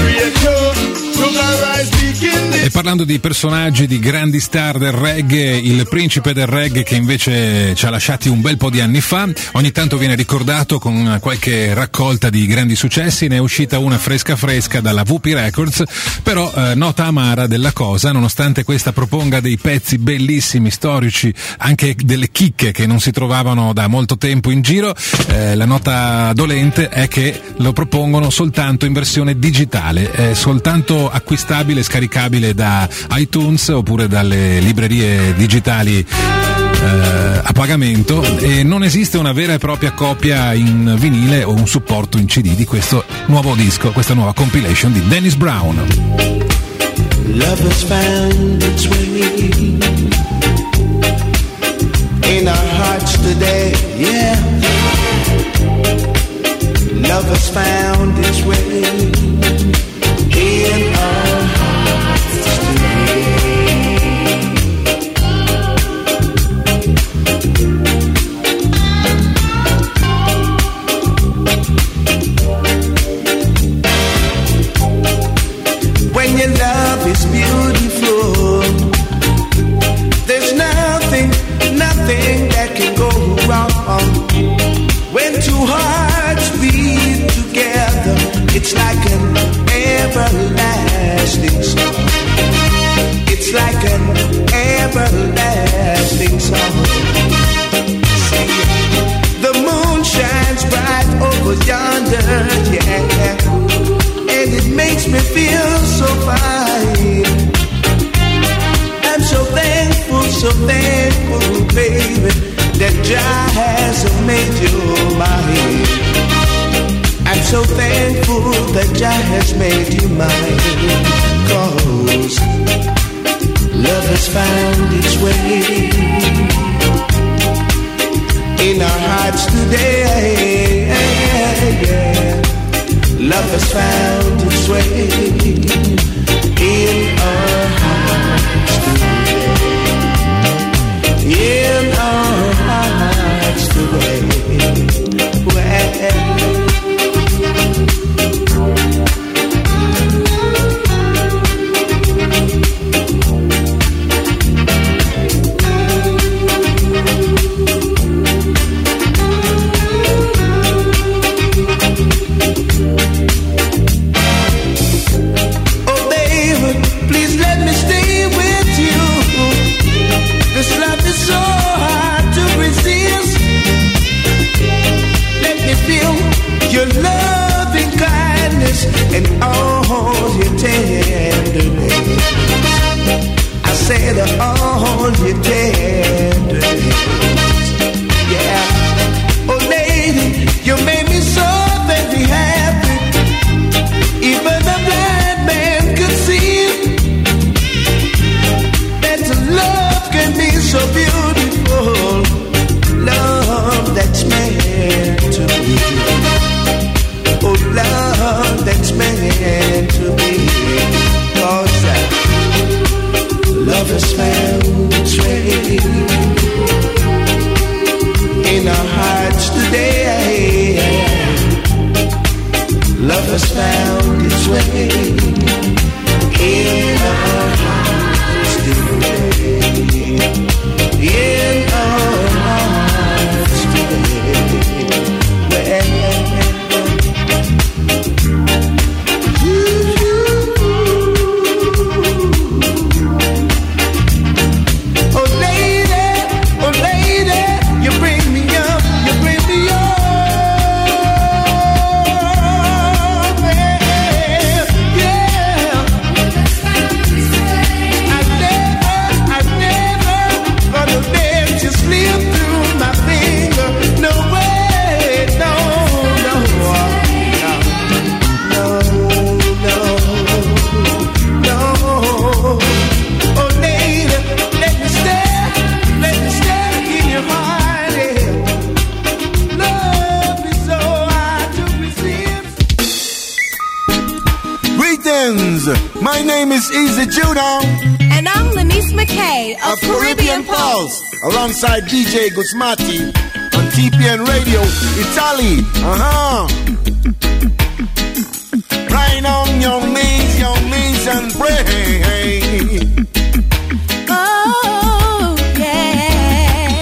E parlando di personaggi, di grandi star del reggae, il principe del reggae che invece ci ha lasciati un bel po' di anni fa, ogni tanto viene ricordato con qualche raccolta di grandi successi. Ne è uscita una fresca fresca dalla V P Records, però eh, nota amara della cosa, nonostante questa proponga dei pezzi bellissimi, storici, anche delle chicche che non si trovavano da molto tempo in giro, eh, la nota dolente è che lo propongono soltanto in versione digitale, è soltanto acquistabile, scaricabile da iTunes oppure dalle librerie digitali eh, a pagamento, e non esiste una vera e propria copia in vinile o un supporto in C D di questo nuovo disco, questa nuova compilation di Dennis Brown. Love has found its way in our hearts today, yeah. Love has found its way in our hearts today. When your love is beautiful, there's nothing, nothing that can go wrong. When two hearts beat together, it's like an everlasting song. It's like an everlasting song. See, the moon shines bright over yonder, yeah, and it makes me feel so fine. I'm so thankful, so thankful, baby, that Jah has made you mine. I'm so thankful that Jah has made you mine. Cause love has found its way in our hearts today, yeah. Love has found its way in our hearts today. In our hearts today. Well, said all you can do. Yeah, oh lady, you made me so very happy. Even the blind man could see that love can be so beautiful. Love that's meant to be. Oh, love that's meant to be. 'Cause uh, love has found its way in our hearts today. Love has found its way in our hearts today. In our hearts today. Well, my name is Easy Juno. And I'm Lanice McKay of, of Caribbean Pulse. Alongside D J Guzmati on T P N Radio, Italy. Uh-huh. Right on your knees, your knees and pray. Oh, yeah.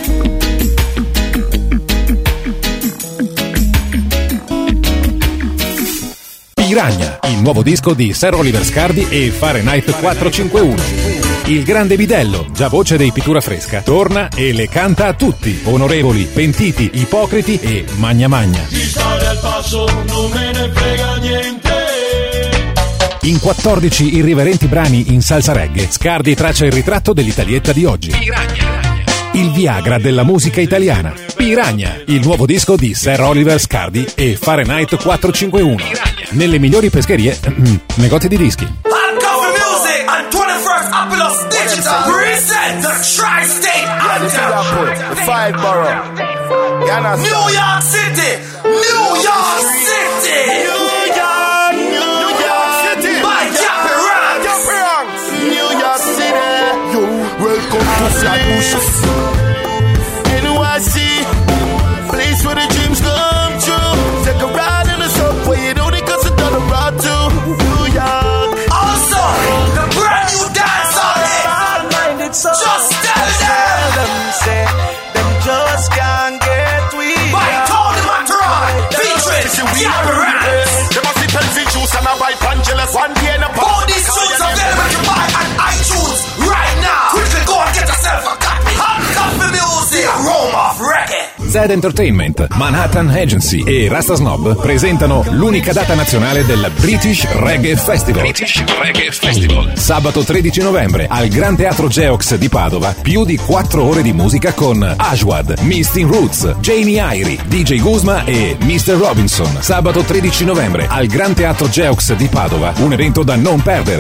Piranha, il nuovo disco di Sir Oliver Scardi e Fahrenheit quattrocentocinquantuno. Il grande bidello, già voce dei Pittura Fresca, torna e le canta a tutti, onorevoli, pentiti, ipocriti e magna magna. Chi sta al passo non me ne frega niente. In quattordici irriverenti brani in salsa reggae, Scardi traccia il ritratto dell'Italietta di oggi. Piranha. Il Viagra della musica italiana. Piranha, il nuovo disco di Sir Oliver Scardi e Fahrenheit quattrocentocinquantuno. Nelle migliori pescherie, negozi di dischi. And twenty-first Apollos Digital present the Tri-State Anthem. The five borough. New York City, New York City, New York, New York City. By Jappy Ranks, New York City. Yo, welcome to Flatbush. N Y C, place where the dreams come true. Take a ride in the subway, it only costs a dollar ride to New York. Also, the brand new dance on it. Just tell them, say them just can't get we. By Tony Matron, featuring Jappy Ranks. They must be Pepsi juice and a buy Pangelas one day in a bar. All these tunes available to buy on iTunes right now. Quickly go and get yourself a copy. Hot Coffee Music, Rome of Reggae. Zed Entertainment, Manhattan Agency e Rasta Snob presentano l'unica data nazionale del British Reggae Festival. British Reggae Festival. Sabato tredici novembre al Gran Teatro Geox di Padova, più di quattro ore di musica con Ashwad, Mistin Roots, Jamie Irie, D J Guzma e mister Robinson. Sabato tredici novembre al Gran Teatro Geox di Padova, un evento da non perdere.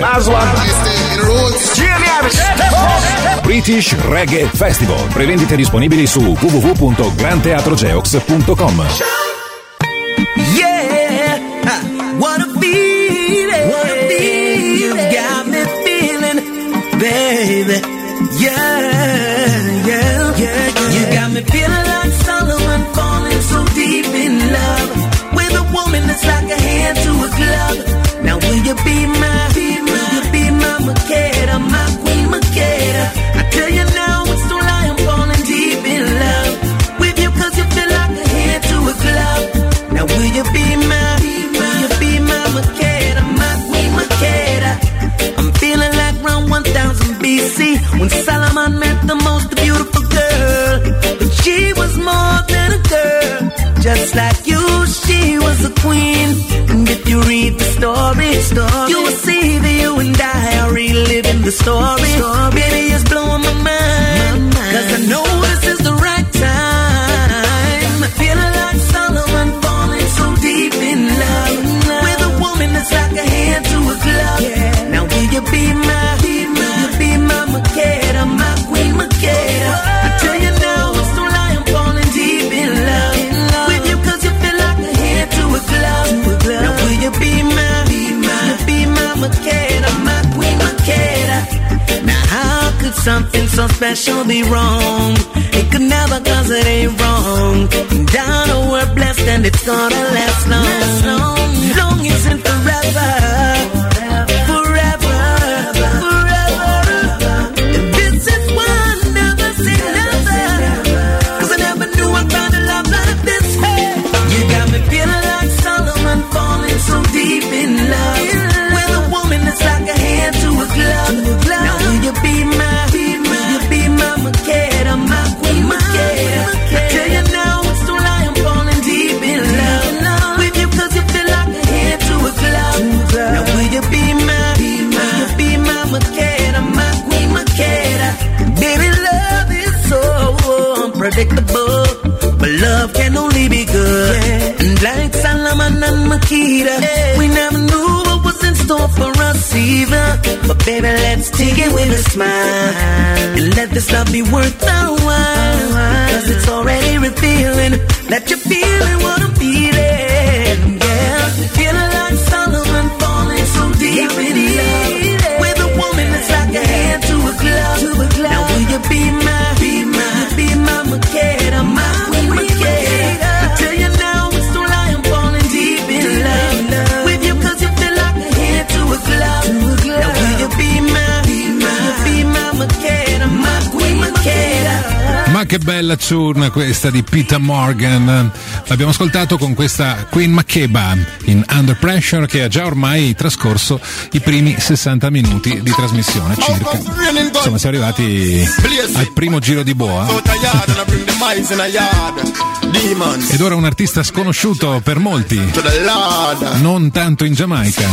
British Reggae Festival. Prevendite disponibili su w w w punto gran teatro geox punto com. Yeah, what a feeling, what a feeling. You got me feeling, baby. Yeah, yeah, yeah. You got me feeling like Solomon falling so deep in love with a woman that's like a hand to a glove. Now will you be my, be my, will you be my Makeda, my queen Makeda? I tell you now, it's no lie, I'm falling deep in love with you 'cause you feel like a hand to a glove. Now will you be my, will you be my Makeda, my queen Makeda? I'm feeling like round one thousand B C when Solomon met the most beautiful girl, but she was more than a girl. Just like you, she was a queen. And if you read the story, story you will see that you and I are reliving the story. Baby, it's blowing my mind. Cause I know this is the right time. Feeling like Solomon falling so deep in love with a woman that's like a hand to a glove. Now will you be my, be my, you be my Makeda, my queen Makeda? I tell you now, it's no lie, I'm falling deep in love with you, cause you feel like a hand to a glove. Now will you be my, be my, you be my Makeda, my queen Makeda? Now how could something so special be wrong? It could never, cause it ain't wrong. And I know we're blessed and it's gonna last long. Last long, long isn't forever. Forever, forever. And this is why I never say never. Cause I never knew I'd find a love like this. Hey, you got me feeling like Solomon falling so deep in love with a woman that's like a hand to a glove. Now will you be my, be my, you be my Makeda, my queen Makeda? I tell you now, it's no lie, I'm falling deep in love with you, cause you feel like a hand to a glove. Now will you be my, be my, you be my Makeda, my queen Makeda? Baby, love is so unpredictable, but love can only be good. And like Solomon and Makeda, we never knew what was in store for us either. But baby, let's take it with a smile and let this love be worth our while. Cause it's already revealing that you're feeling what I'm feeling. Yeah, feeling like Solomon falling so deep in love with a woman that's like a hand to a glove. Now will you be my, be my, be my Makeda, my queen Makeda? I tell you now, it's no lie, I'm falling deep in love with you, cause you feel like a hand to a glove. Now will you be my, be my, be my Makeda, my queen Makeda? Ma che bella tune questa di Peter Morgan. L'abbiamo ascoltato con questa Queen Makeba in Under Pressure, che ha già ormai trascorso i primi sessanta minuti di trasmissione circa. Insomma, siamo arrivati al primo giro di boa. Ed ora un artista sconosciuto per molti, non tanto in Giamaica.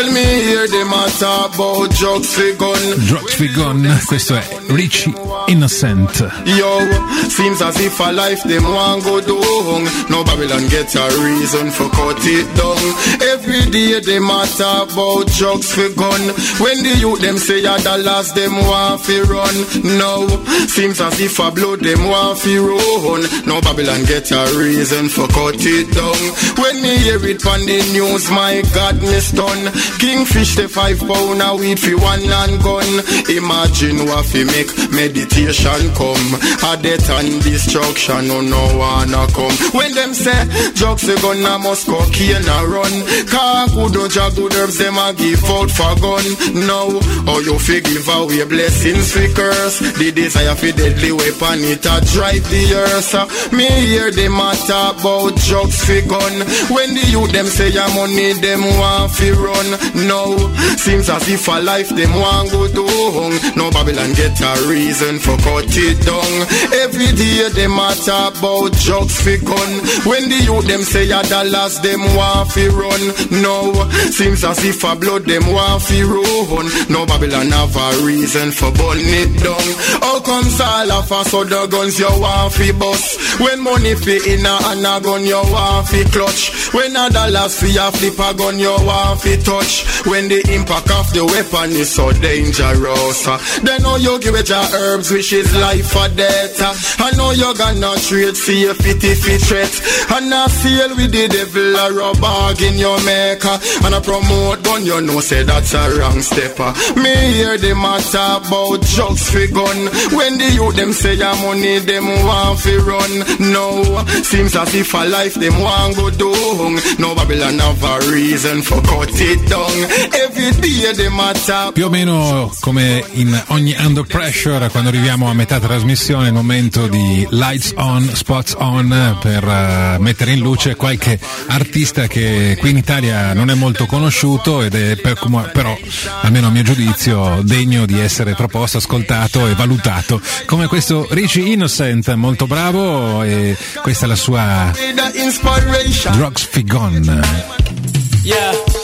Drugs Figon, questo è Richie Innocent. Yo, seems as if a life them want go down. No Babylon get a reason for cut it down. Every day them a talk about drugs for gun. When the youth them say a dollars them want fi run. No, seems as if a blood them want fi run. No Babylon get a reason for cut it down. When me hear it on the news, my God, me stun. Kingfish the five pound a weed fi one land gun. Imagine what fi make meditation come. A death and destruction, no no wanna come. When them say drugs a gun, I must cocaine a run. Car good or jog good herbs, them a give out for gun. No, or you fi give away blessings fi curse. The desire fi deadly weapon, it a drive the earth. Me hear them a talk about drugs fi gun. When the youth them say your money, them want fi run. No, seems as if a life them want go down. No Babylon get a reason for cut it down. Every day them a talk about drugs fi gun. When the youth them say a dollars, them want fi run. No, seems as if a blood them want fi run. No Babylon have a reason for burn it down. How comes all of us other guns you want fi bust? When money fi in a and a gun you want fi clutch. When a dollars fi a flip a gun you want fi touch. When the impact of the weapon is so dangerous, then how you give it your herbs, which is life or death. I know you gonna trade safety fi threat. And I seal with the devil a rub bargain you make. And I promote gun, you know say that's a wrong step. Me hear them a talk about drugs fi gun. When the youth them say your money them want fi run. No, seems as if a life them want go down. No Babylon have a reason for cut it down. Every day them a talk. Più o meno come in ogni Under Pressure, quando arriviamo a metà trasmissione, il momento di lights on, spots on, per uh, mettere in luce qualche artista che qui in Italia non è molto conosciuto ed è per, però, almeno a mio giudizio, degno di essere proposto, ascoltato e valutato, come questo Richie Innocent, molto bravo, e questa è la sua Drugs Figon. Yeah.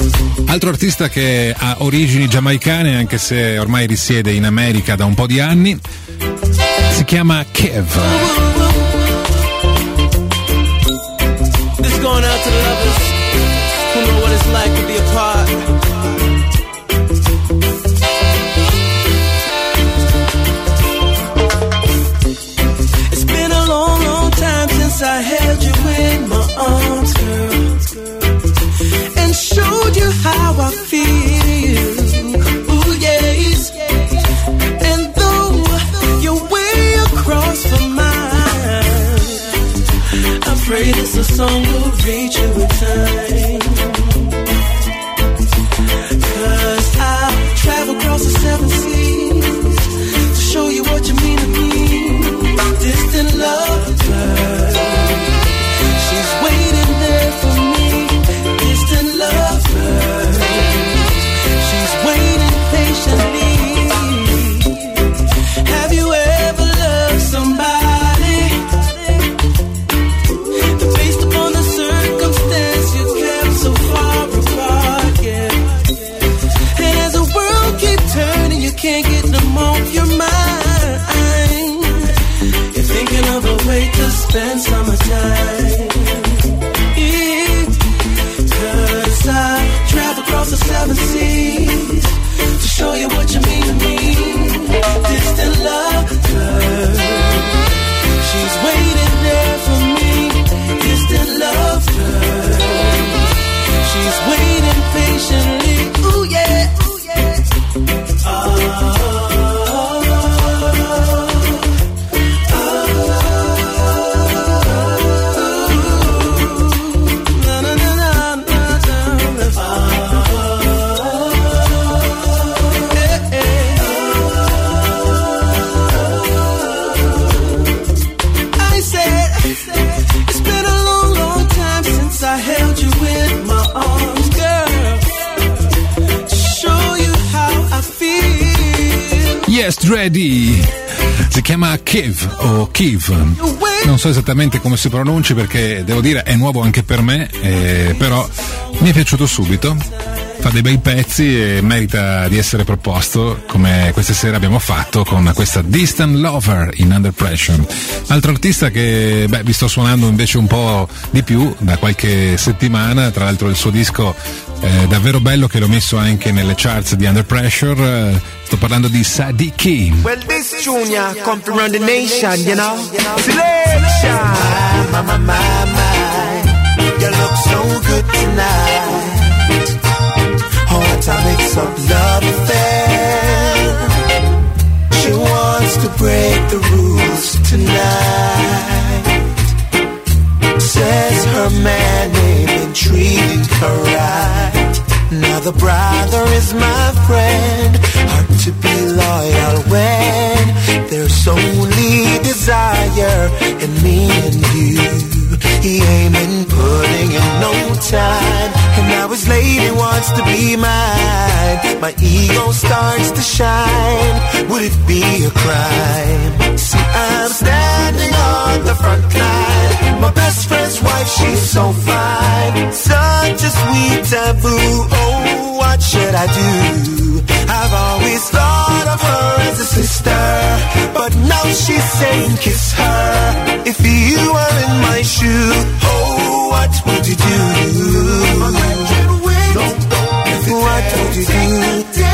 Altro artista che ha origini giamaicane, anche se ormai risiede in America da un po' di anni, si chiama Kev. This going out to the lovers who know what it's like to be apart. It's been a long, long time since I held you in my arms, girl, and showed you how I feel. Ooh, yes. And though you're way across from mine, I pray this a song will reach you in time. 'Cause I travel across the seven seas to show you what you mean to me. Distant lover, she's waiting there for me. Distant lover, she's waiting patiently. Have you ever loved somebody that based upon the circumstance you kept so far apart, yeah? And as the world keeps turning, you can't get them off your mind. You're thinking of a way to spend summertime. Yeah. 'Cause I travel across the seven seas to show you what you mean to me. Distant lover, she's waiting there for me. Distant lover, she's waiting patiently. Ooh yeah, ooh yeah. Oh, I held you in my arms, girl, to show you how I feel. Yes, Dreddy. Si chiama Kev o Kiv. Non so esattamente come si pronunci perché devo dire è nuovo anche per me, eh, però mi è piaciuto subito. Fa dei bei pezzi e merita di essere proposto, come questa sera abbiamo fatto con questa Distant Lover in Under Pressure. Altro artista che beh, vi sto suonando invece un po' di più da qualche settimana, tra l'altro il suo disco è davvero bello, che l'ho messo anche nelle charts di Under Pressure. Sto parlando di Sadiki. Well, this junior come to run the nation, you know. Selection. My, my, my, my. You look so good tonight. Oh, what a mix-up love affair. She wants to break the rules tonight. Says her man ain't been treating her right. Now the brother is my friend. Hard to be loyal when there's only desire in me and you. He ain't been putting in no time, and now his lady wants to be mine. My ego starts to shine. Would it be a crime? See, I'm standing on the front line. My best friend's wife, she's so fine. Such a sweet taboo. Oh, what should I do? I've always thought of her as a sister, but now she's saying kiss her. If you were in my shoe, oh, what would you do? What would you do? What would you do?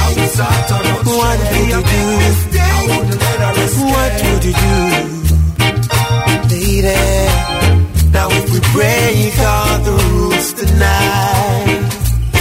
What would you do? Lady, now if we break all the rules tonight,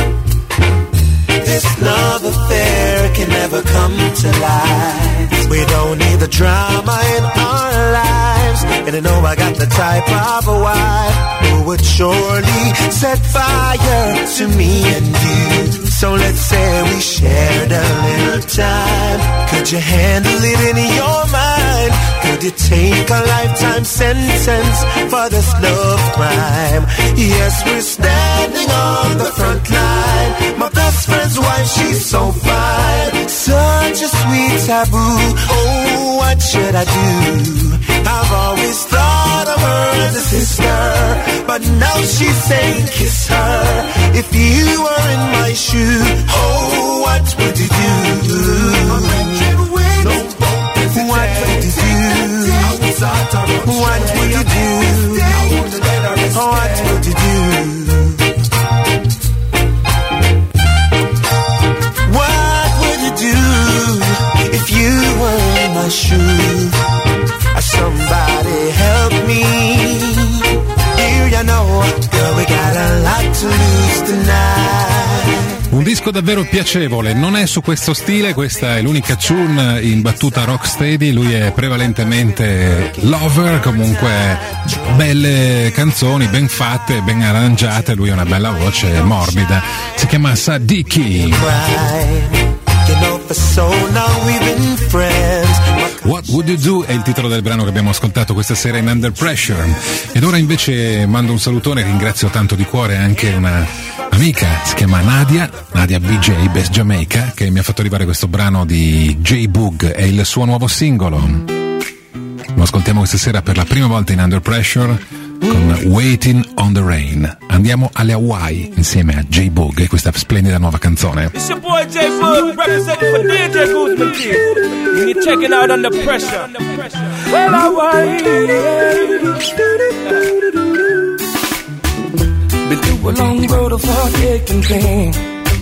this love affair can never come to life. We don't need the drama in our lives, and I know I got the type of a wife who would surely set fire to me and you. So let's say we shared a little time. Could you handle it in your mind? Could you take a lifetime sentence for this love crime? Yes, we're standing on the front line. My best friend's wife, she's so fine. Such a sweet taboo. Oh, what should I do? I've always thought of her was a sister, but now she's saying kiss her. If you were in my shoe, oh, what would you do? What would you do? What would you do? What would you do? What would you do if you were in my shoe? Somebody help me. Here you know, girl, we got a lot to lose tonight. Un disco davvero piacevole, non è su questo stile, questa è l'unica tune in battuta rocksteady, lui è prevalentemente lover, comunque belle canzoni, ben fatte, ben arrangiate, lui ha una bella voce morbida, si chiama Sadiki. What Would You Do è il titolo del brano che abbiamo ascoltato questa sera in Under Pressure. Ed ora invece mando un salutone, ringrazio tanto di cuore anche una amica, si chiama Nadia, Nadia B J, Best Jamaica, che mi ha fatto arrivare questo brano di J-Boog, è il suo nuovo singolo. Lo ascoltiamo questa sera per la prima volta in Under Pressure con Waiting on the Rain. Andiamo alle Hawaii insieme a J-Boog e questa splendida nuova canzone. It's your boy J-Boog representing for D J Guzman Kid. And you're checking out Under Pressure. Well, Hawaii. Been through a long road of heartache and pain.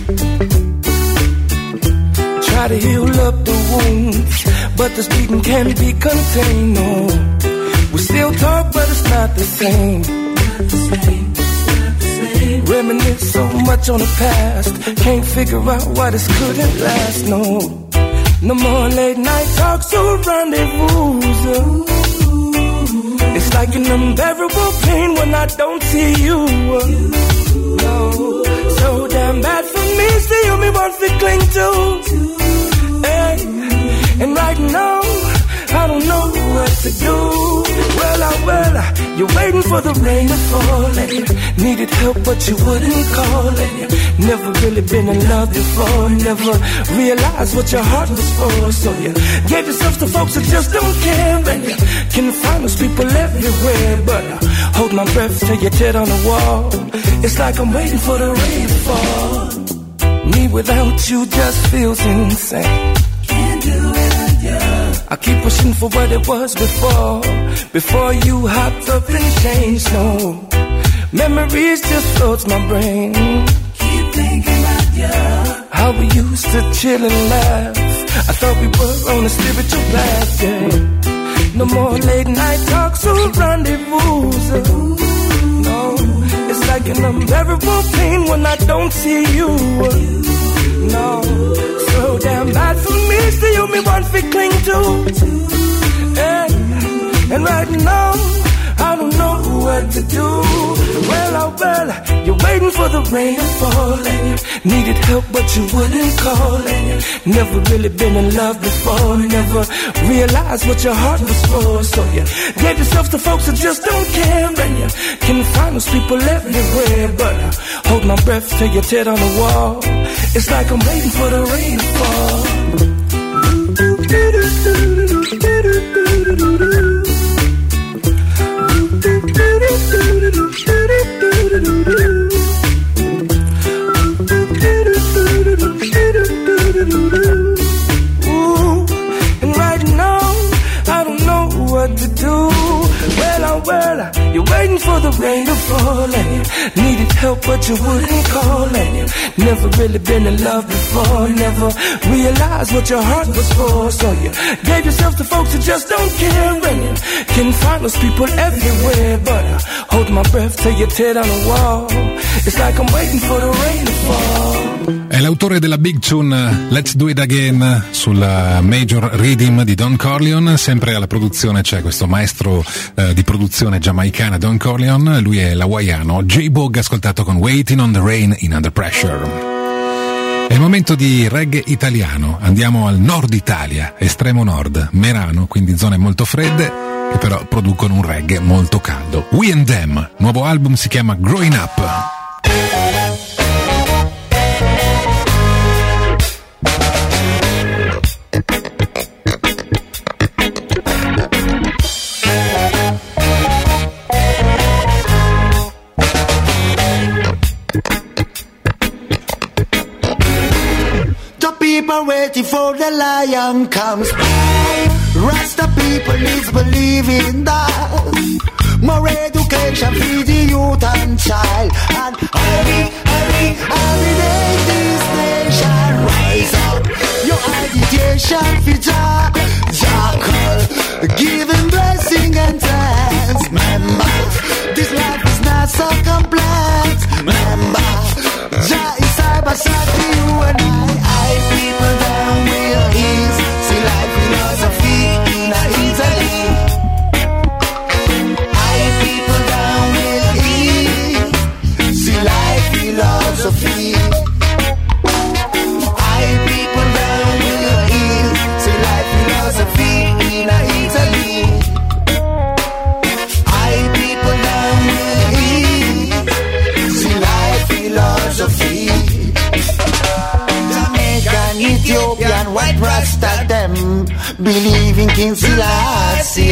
Try to heal up the wounds, but this beating can't be contained, no. We still talk, but it's not the same. Not the same, not the same. Reminisce so much on the past. Can't figure out why this couldn't last, no. No more late night talks or rendezvous. It's like an unbearable pain when I don't see you. No, so damn bad for me. Still me want to cling to. Hey, and right now I don't know what to do. Well, I, well, I, you're waiting for the rain to fall and you needed help but you wouldn't call and you never really been in love before. Never realized what your heart was for. So you gave yourself to folks that just don't care and you can find those people everywhere. But I hold my breath till you tear on the wall. It's like I'm waiting for the rain to fall. Me without you just feels insane. Can't do it again. I keep pushing for what it was before. Before you hopped up and changed, no. Memories just floats my brain. Keep thinking about you. How we used to chill and laugh. I thought we were on a spiritual path, yeah. No more late night talks or rendezvous. No, it's like an unbearable pain when I don't see you. No, so damn bad for me. Still me want to cling to. And, and right now I don't know what to do. Well, oh well, you're waiting for the rain to fall and you needed help but you wouldn't call and you never really been in love before. Never realized what your heart was for. So you gave yourself to folks that just don't care and you can find those people everywhere. But I hold my breath till you tear on the wall. It's like I'm waiting for the rain to fall. Ooh, and right now I don't know what to do. Well, oh well, you're waiting for the rain to fall and you needed help but you wouldn't call and you never really been in love before. Never realized what your heart was for. So you gave yourself to folks that just don't care and you can find those people everywhere. But I hold my breath till you tear down the wall. It's like I'm waiting for the rain to fall. È l'autore della big tune Let's Do It Again sul Major Rhythm di Don Corleone. Sempre alla produzione c'è questo maestro eh, di produzione giamaicana Don Corleone, lui è l'hawaiano J-Boog, ascoltato con Waiting on the Rain in Under Pressure. È il momento di reggae italiano, andiamo al nord Italia, estremo nord, Merano, quindi zone molto fredde che però producono un reggae molto caldo. We and Them, nuovo album si chiama Growing Up. people waiting for the lion comes back. Rasta people is believing that more education for the youth and child. And hurry, hurry, hurry, this nation rise up. Your agitation for Jah, Jackal, giving blessing and thanks. Remember, this life is not so complex. Remember, Jah is side by side for you and I. I people down where is see life philosophy in a Italy. I people down where is see life philosophy. I people down where is see life philosophy in a Italy. I people down where is see life philosophy. Ethiopian white Rasta them believe in King Selassie.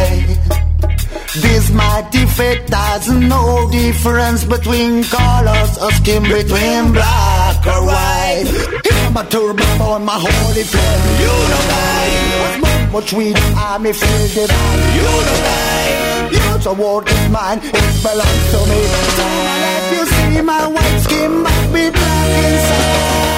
This mighty faith doesn't know difference between colors or skin, between black or white. Hear my turban on my holy flame. You know I smoke much weed, I may feel divine. You know I you're so what is mine, it belongs to me. If you see my white skin must be black inside.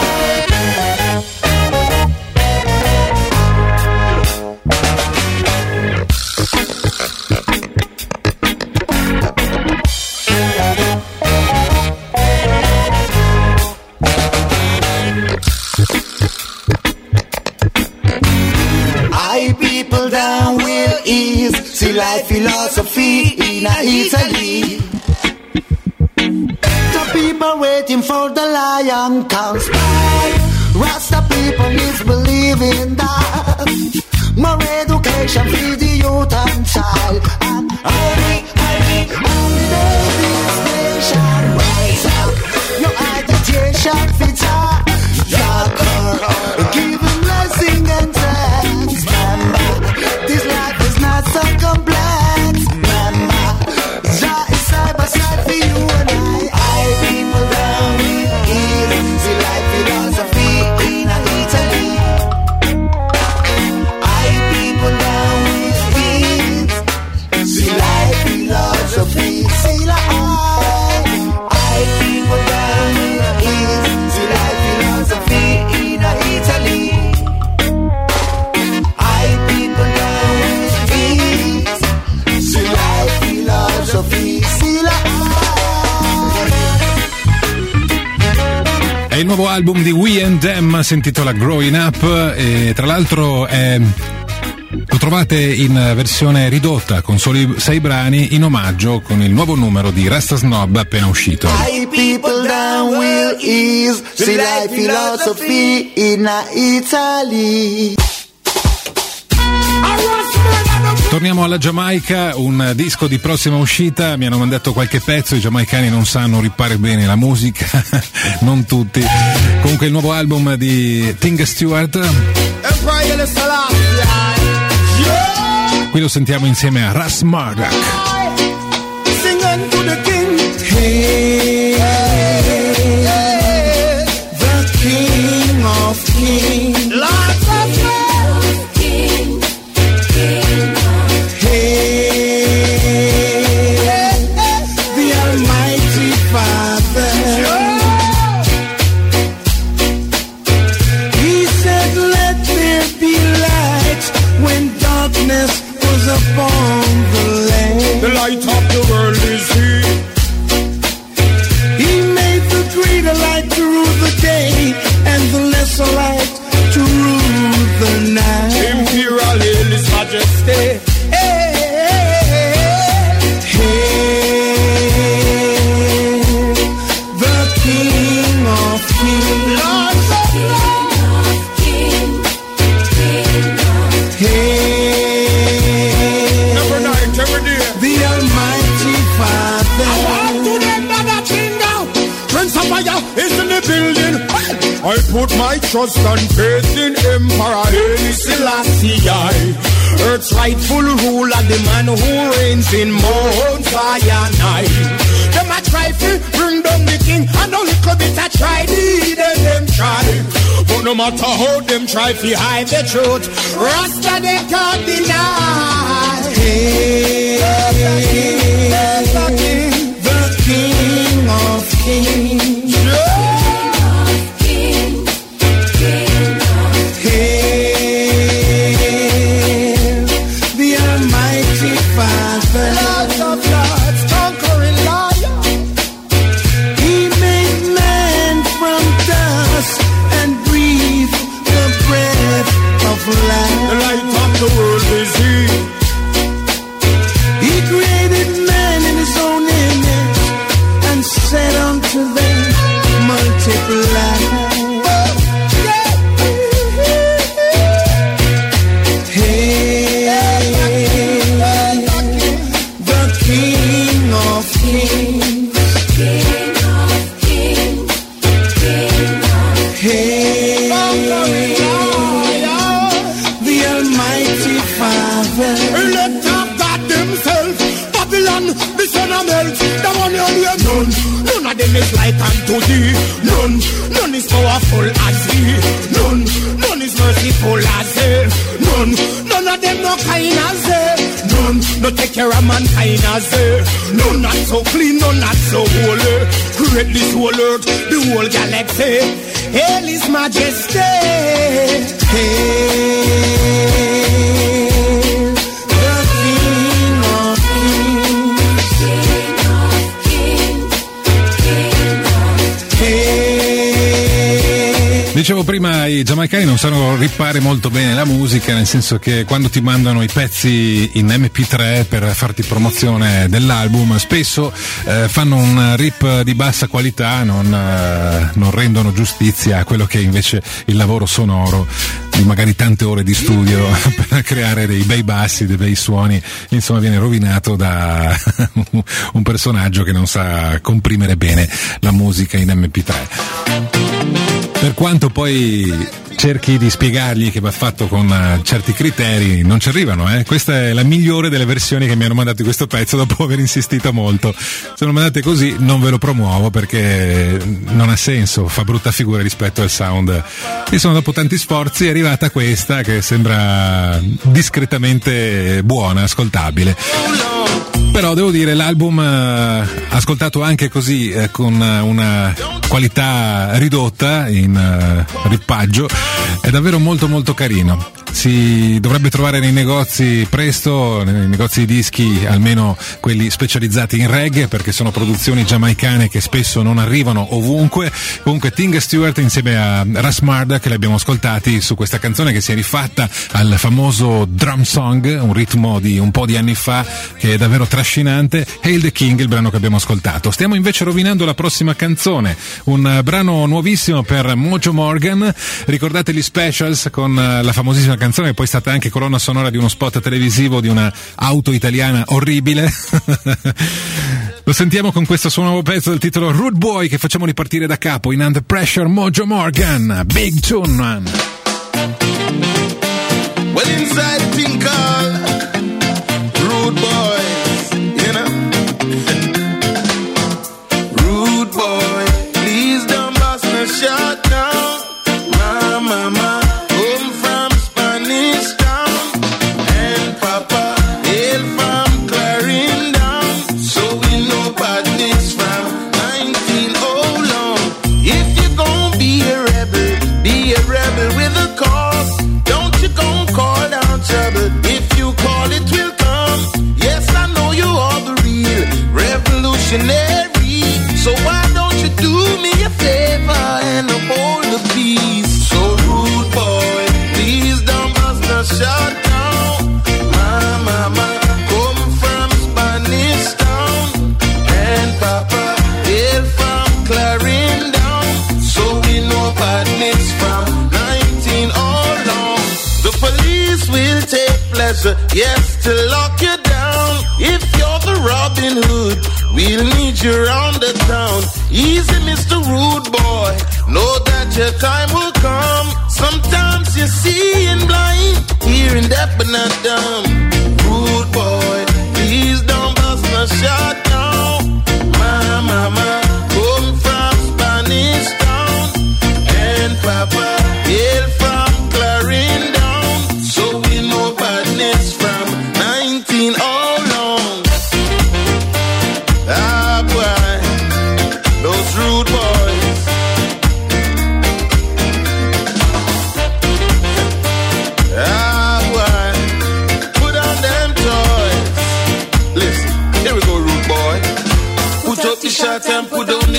People down where is see life philosophy in a Italy. The people waiting for the lion comes back. Rasta people is believing that more education for the youth and child. And hurry, hurry, hurry, this nation rise up. Your agitation for Jah, Jah, give him blessing and thanks. This life is not so complex. Remember, Jah is side by side for you and I. I people down here, see life philosophy in Italy. I people down here, see life philosophy. See life. I people down here, see life philosophy in Italy. È il nuovo album di We and Them, si intitola Growing Up e tra l'altro è, lo trovate in versione ridotta con soli sei brani in omaggio con il nuovo numero di Rasta Snob appena uscito. I people down will ease, see life philosophy in Italy. Torniamo alla Giamaica, un disco di prossima uscita, mi hanno mandato qualche pezzo, i giamaicani non sanno rippare bene la musica, non tutti. Comunque il nuovo album di Tinga Stewart, qui lo sentiamo insieme a Ras Murdoch. Hey, the King of Kings, Lord of Lords, King, King. Upon the land, the light of the world is He. He made the greater light to rule the day, and the lesser light to rule the night. Imperial in His Majesty. Hey, hey, the King of Kings, Lord of Lords, King, King of Hey. The Almighty Father. I want to them that king now. Prince of Fire is in the building. I put my trust and faith in Emperor Haile Selassie. Earth's rightful ruler, the man who reigns in Mount Sinai. Them a try to bring down the king, and a little bit I try to them try. But no matter how them try to hide the truth, Rasta they can't deny. Hey, the King, the King of Kings. King, King of Hail the Almighty Father, Lord of Lords, conquering Lion. He made man from dust and breathed the breath of life. The light of the world is He. He created man in His own image and said unto them, multiply. Is like unto thee, none, none is powerful as thee, none, none is merciful as thee, none, none of them no kind as thee, none, no take care of mankind as thee, none not so clean, none not so holy, create this whole earth, the whole galaxy, hail His Majesty, hail the King of Dicevo prima, i giamaicani non sanno rippare molto bene la musica, nel senso che quando ti mandano i pezzi in emme pi tre per farti promozione dell'album, spesso eh, fanno un rip di bassa qualità, non, eh, non rendono giustizia a quello che è invece il lavoro sonoro di magari tante ore di studio per creare dei bei bassi, dei bei suoni, insomma viene rovinato da un personaggio che non sa comprimere bene la musica in emme pi tre. Per quanto poi cerchi di spiegargli che va fatto con uh, certi criteri, non ci arrivano, eh. Questa è la migliore delle versioni che mi hanno mandato questo pezzo dopo aver insistito molto. Se lo mandate così non ve lo promuovo perché non ha senso, fa brutta figura rispetto al sound. Insomma, dopo tanti sforzi è arrivata questa che sembra discretamente buona, ascoltabile. Però devo dire, l'album eh, ascoltato anche così eh, con una qualità ridotta in eh, rippaggio è davvero molto molto carino. Si dovrebbe trovare nei negozi presto, nei negozi di dischi, almeno quelli specializzati in reggae, perché sono produzioni giamaicane che spesso non arrivano ovunque. Comunque Tinga Stewart insieme a Ras Marda, che li abbiamo ascoltati su questa canzone che si è rifatta al famoso drum song, un ritmo di un po' di anni fa che è davvero trascinante. Hail the King, il brano che abbiamo ascoltato. Stiamo invece rovinando la prossima canzone, un brano nuovissimo per Mojo Morgan. Ricordate gli specials con la famosissima canzone che poi è stata anche colonna sonora di uno spot televisivo di una auto italiana orribile. Lo sentiamo con questo suo nuovo pezzo del titolo Rude Boy, che facciamo ripartire da capo in Under Pressure. Mojo Morgan, big tune, man. Well, inside the thing called Rude Boy, you know. Rude Boy, please don't bust no shot now. My mama so why don't you do me a favor and hold the peace? So rude boy, please don't bust no shot down. My mama come from Spanish Town and Papa hail from Clarendon. So we know badness from nineteen all long. The police will take pleasure, yes, to lock you down. If you're the Robin Hood, we'll need you round the town. Easy, Mister Rude Boy, know that your time will come. Sometimes you're seeing blind, hearing deaf but not dumb. Rude Boy, please don't bust my shot now. My mama come from Spanish Town and Papa, yeah.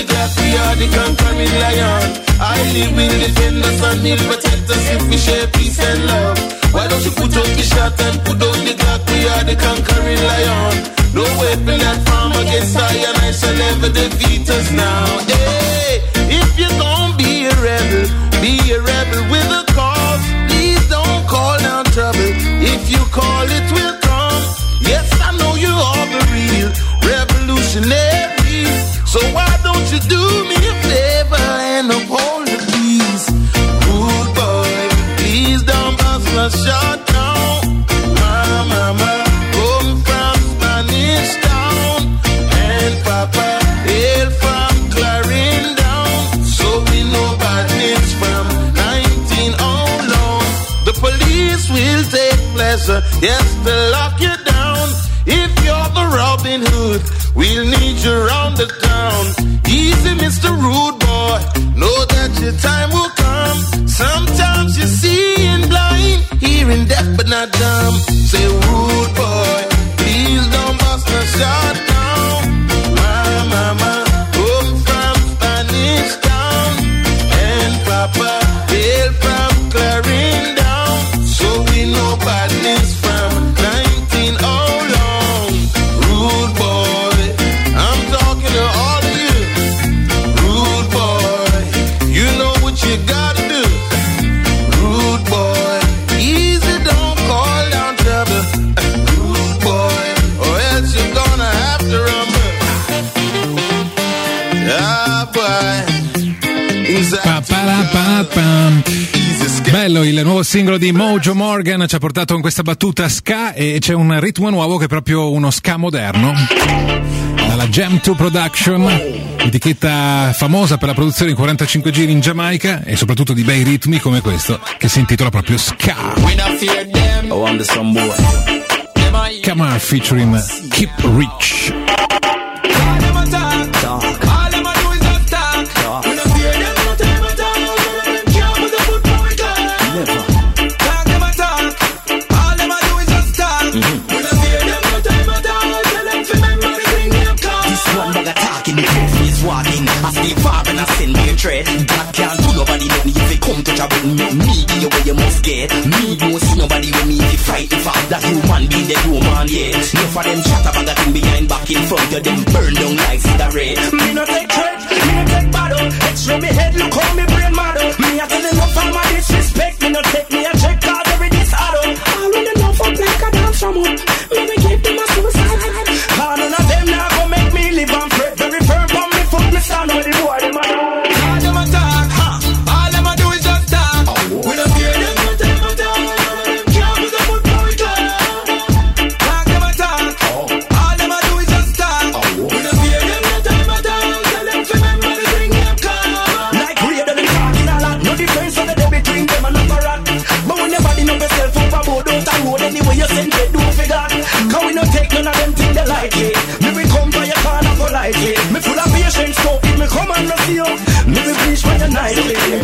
the Glock, we are the conquering lion. I live will defend us and he'll protect us if we share peace and love. Why don't you put up the shot and put out the Glock, we are the conquering lion. No weapon that form against I and I shall ever defeat us now. Hey, if you're gonna be a rebel, be a rebel with a cause. Please don't call down trouble. If you call it will come. Yes, I know you are the real revolutionary. So why don't you do me a favor and uphold the peace? Good boy, please don't bust my shot down. My mama come from Spanish Town, and Papa hail from Clarendon. So we know badness from nineteen oh long. The police will take pleasure, yes, to lock you down. If you're the Robin Hood, we'll need you round the town. Easy, Mister Rude Boy, know that your time will come. Sometimes you're seeing blind, hearing deaf but not dumb. Say, Rude Boy, please don't bust a shot down. My mama come from Spanish Town, and Papa hail from Clarendon. So we know badness from nineteen oh long. Rude boy, I'm talking to all of you. Rude boy, you know what you gotta do. Rude boy, easy, don't call down trouble. Rude boy, or else you're gonna have to rumble. Yeah, boy. Pa-pa-la-pa-pam. Bello, il nuovo singolo di Mojo Morgan ci ha portato in questa battuta ska e c'è un ritmo nuovo che è proprio uno ska moderno dalla Jam two Production, etichetta famosa per la produzione in quarantacinque giri in Giamaica e soprattutto di bei ritmi come questo che si intitola proprio Ska. Kamar featuring Keep Rich. Walking, I stay far and I send me a tread. God can't do nobody let me if they come to trouble me. Me the way you must get. Me don't see nobody with me if you fight. If I'm that human being, the human, yeah. No for them chat about that thing behind back in front of them burn down like cigarette. Me no take threat, me no take battle. Extra me head, look how me brain model. Me I tell enough of my disrespect. Me no take me a check cause every disaddle. All when them know for black I dance from up. Me we give them a suicide. All none of them now go make me live and fret. Very firm from me foot, me stand with the boy them a do. All them a talk, huh? All them a do is just talk. Oh. We don't fear them, no time at all. Them can't put a foot on it. Talk them a talk. Oh. All them a do is just talk. Oh. We don't fear them, no time at all. Tell them to remember the thing them come. Like real, them talking a lot. No difference on the day between them and a rat. But we never did know yourself up about don't I road anyway you send it, do for that. Cause we no take none of them things they like it. Me we come by your corner for like it. Me full of patience, so if me come and see you, me we preach for your night.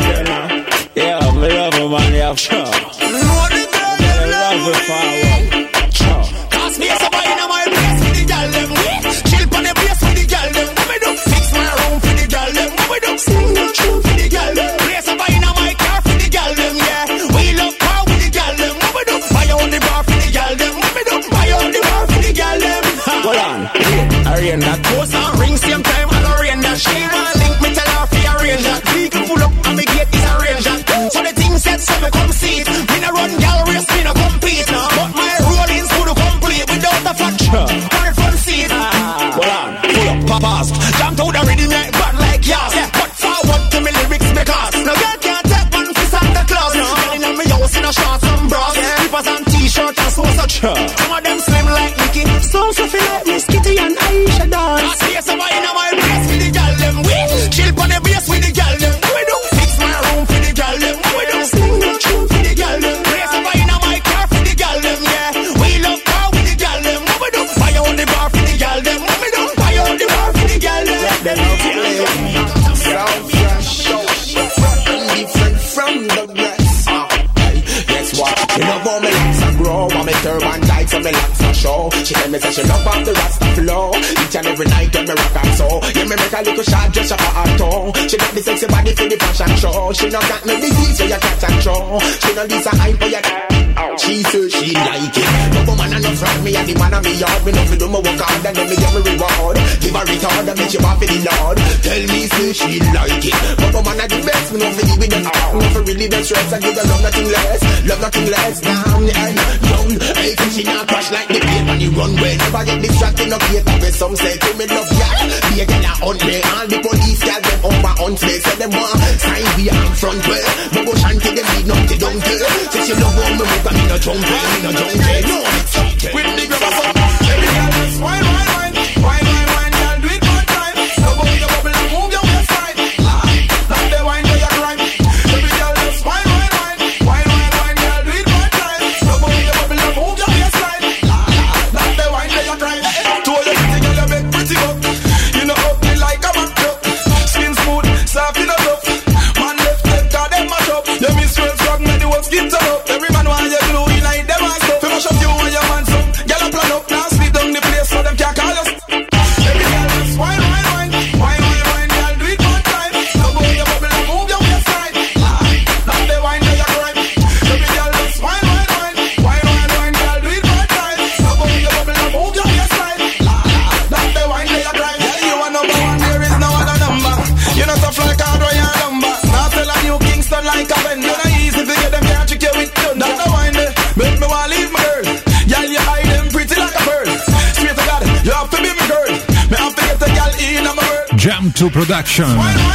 Yeah, me love a man, you have sure. Know the girl, them love me forward. Cause me a somebody in my place with the girl, them wait. Chill on the place with the girl, them. What me do? Fix my room for the girl, them. What me do? Sing the tune for the girl, them. Place somebody in my car for the girl, them, yeah. We love car with the girl, them. What me do? Buy on the bar for the girl, them. What me do? Buy on the bar for the girl, them. Hold on, wait, arrange that. Post and ring same time and arrange that. She want link me tell her fi arrange that. Vehicle pull up and me gate is arrange that. So the thing said so me come see it. Me no run gal race, me no compete now. But my rolling's good complete without the fracture. Hard front seat. Hold on, pull up, papas. Jam to the rhythm like bad like yas. Yeah, but forward to me lyrics because no girl can't take one for Santa Claus. Girl in me house in a shorts and bras. Slippers and t-shirt and so such. Some of them slim like Nicky. Some so feel like Miss Kitty and Aisha dance. I see somebody in my place with the girl them wait. Chill on the base with the girl them. We do fix my room for the girl them. We do sing the tune for the girl them. Place somebody in my car for the girl them. Yeah, we love car with the girl them. We do buy on the bar for the girl them. We do buy on the bar for the girl them. Let them know feel it. Sound fresh, so different from the rest. Guess what? You know how me likes to grow, how me turban tights so me lock for show. She tell me say she love off the Rasta flow. Each and every night when me rock and so. Yeah, me make a little shot just up her tongue. She got the sexy body for the fashion show. She not got no disease where you catch and throw. She not this a hype where you she said she like it. No woman and no friend, me and the man of me yard. Me know fi do my work hard and then me get me reward. Give her retard and make she want for the Lord. Tell me say she like it. But woman are the best, me know fi give it them. No fi really the stress and give her love nothing less. Love nothing less. Down and young, hey, cause she not crash like the plane when you run well. Never get distracted, no hate. But some say to me love ya. Be a girl a hunt me. All the police girls them over hunt me. Say them want sign be on front well. But go shanty them need nothing don't tell. Say she love how me move. Me no jungle, me no jungle, no it's cheating. With the grab up, every girl just wine, wine, wine, wine, wine, wine, girl do it one time. Double your bubble and move your waist side. Like the wine that you grind. Every girl just wine, wine, wine, wine, wine, wine, girl do it one time. Double your bubble and move your waist side. Like the wine that you grind. To all your pretty girl, you make pretty up. You know up me like a back up. Skin smooth, soft in a tough. Man left leg, got them mash up. You miss real strong, man, you was skin turn up. Every man want you glue in like them and stuff. Mash up you and your man some. Girl a plan up now, sleep down the place so them can't call us. Every girl just wine, wine, wine, wine, wine, wine, girl do it one time. Double your bubble and move your waist side. Like the wine that you grind. Every girl just wine, wine, wine, wine, wine, wine, girl do it one time. Double your bubble and move your waist side. Like the wine that you grind. Yeah, you are number one, there is no other number. You're not tough like a royal number. Now tell a new Kingston like a bend. You're not easy to get them, can't trick you with gun. That's the wine there. Make me wanna leave my girl. Girl, you hide them pretty like a bird. Straight to God, you have to be my girl. Me have to get a girl in my world. Jump to Production,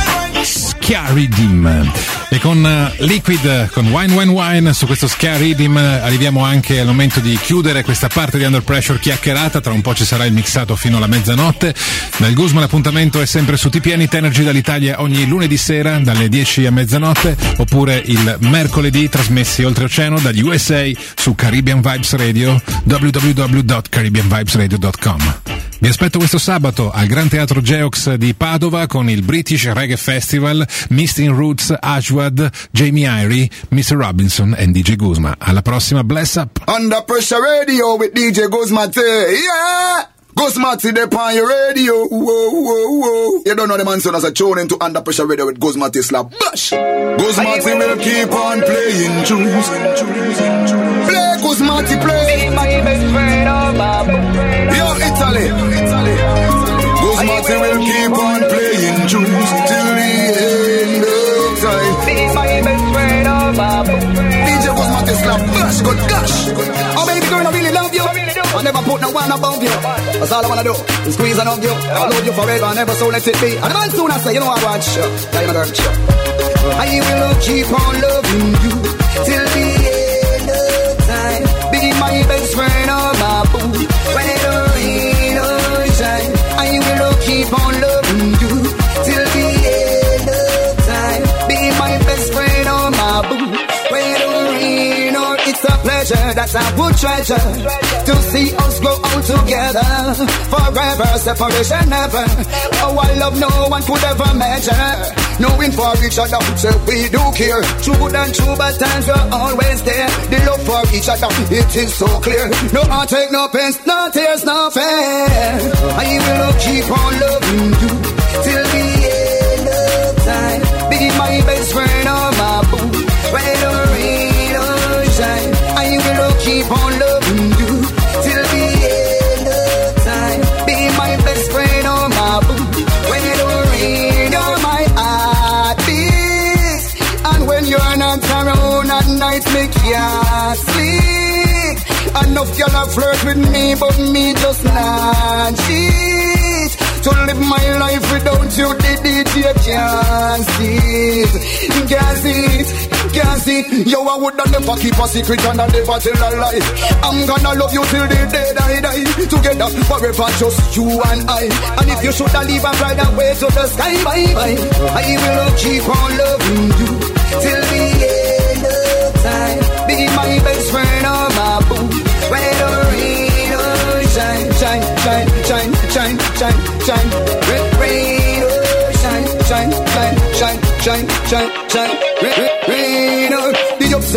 Scary Dim. E con uh, Liquid, con Wine Wine Wine, su questo Scary Dim arriviamo anche al momento di chiudere questa parte di Under Pressure chiacchierata. Tra un po' ci sarà il mixato fino alla mezzanotte. Dal Guzman l'appuntamento è sempre su T P N Hit Energy dall'Italia ogni lunedì sera dalle dieci a mezzanotte, oppure il mercoledì trasmessi oltreoceano dagli U S A su Caribbean Vibes Radio, w w w dot caribbean vibes radio dot com. Vi aspetto questo sabato al Gran Teatro Geox di Padova con il British Reggae Festival, Misting Roots, Ashwad, Jamie Irie, mister Robinson e D J Guzman. Alla prossima, bless up. Under Pressure Radio with D J Guzman, yeah! Guzmati dey on your radio, whoa, whoa, whoa. You don't know the man son as a tune into Under Pressure Radio with Guzmati slap bash. Guzmati will keep on playing tunes. Play Guzmati play. Be my best friend, oh babu. Yo Italy, Guzmati will keep on playing tunes till the end of time. Be my best friend, oh babu. D J Guzmati slap bash, good gosh. Oh baby girl, I really love you. I never put no one above you. That's all I wanna do is squeeze and hug you. I'll love you forever, never so let it be. And the man soon I say, you know I watch you. Yeah, you know that show. I will keep on loving you till the end of time. Be my best friend or my boo. When it don't rain or shine, I will keep on loving you till the end of time. Be my best friend or my boo. When it don't rain or it's a pleasure that I would treasure to see us grow old together. Forever, separation never. Oh, I love no one could ever measure. Knowing for each other, so we do care. True good and true bad times, we're always there. The love for each other, it is so clear. No heartache, no pain, no tears, no fear. I will keep on loving you till the end of time. Be my best friend or my boo. When it don't rain or shine, I will keep on loving you till the end of time. Be my best friend or my boo. When it don't rain, you're my heart beats. And when you're not around at night, me can't sleep. Enough y'all flirt with me, but me just not cheat. To live my life without you, the D J can't see it, can't see it, can't see it. Yo, I would never keep a secret and I never tell a lie. I'm gonna love you till the day I die. Together forever, just you and I. And if you should leave and ride away to the sky, bye bye. I will keep on loving you till the end of time. Be my best friend or my boo. When it don't rain or shine, shine, shine, shine, shine, shine, shine. Rain, rain or shine, shine, shine, shine, shine, shine, shine. Rain, rain or the ups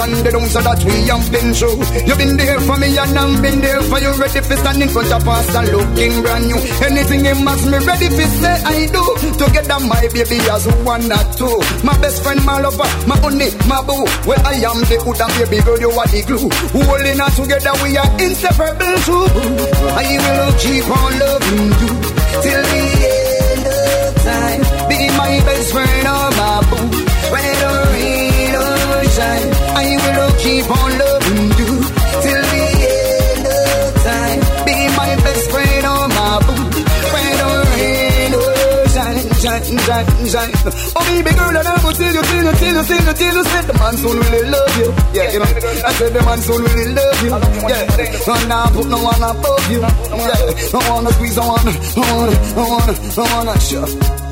and the downs that we have been through. You've been there for me and I've been there for you. Ready for stand in front of us and looking brand new. Anything you must me ready for say I do. Together my baby as one or two. My best friend, my lover, my honey, my boo. Well I am the hood and baby girl, you are the glue. Holding us together we are inseparable too. I will keep on loving you till the end of time. Be my best friend or my boo. Whether rain or shine, I will keep on loving you till the end of time. Be my best friend or my boo. Whether rain or shine, shine, shine, shine. Oh baby girl, and I will tell you, tell you, tell you, tell you, tell you, said the man soon really love you. Yeah, you know, I said the man soon really love you. Yeah, and I put no one above you. Yeah, I wanna squeeze, I wanna, I wanna, I wanna, I wanna, sure.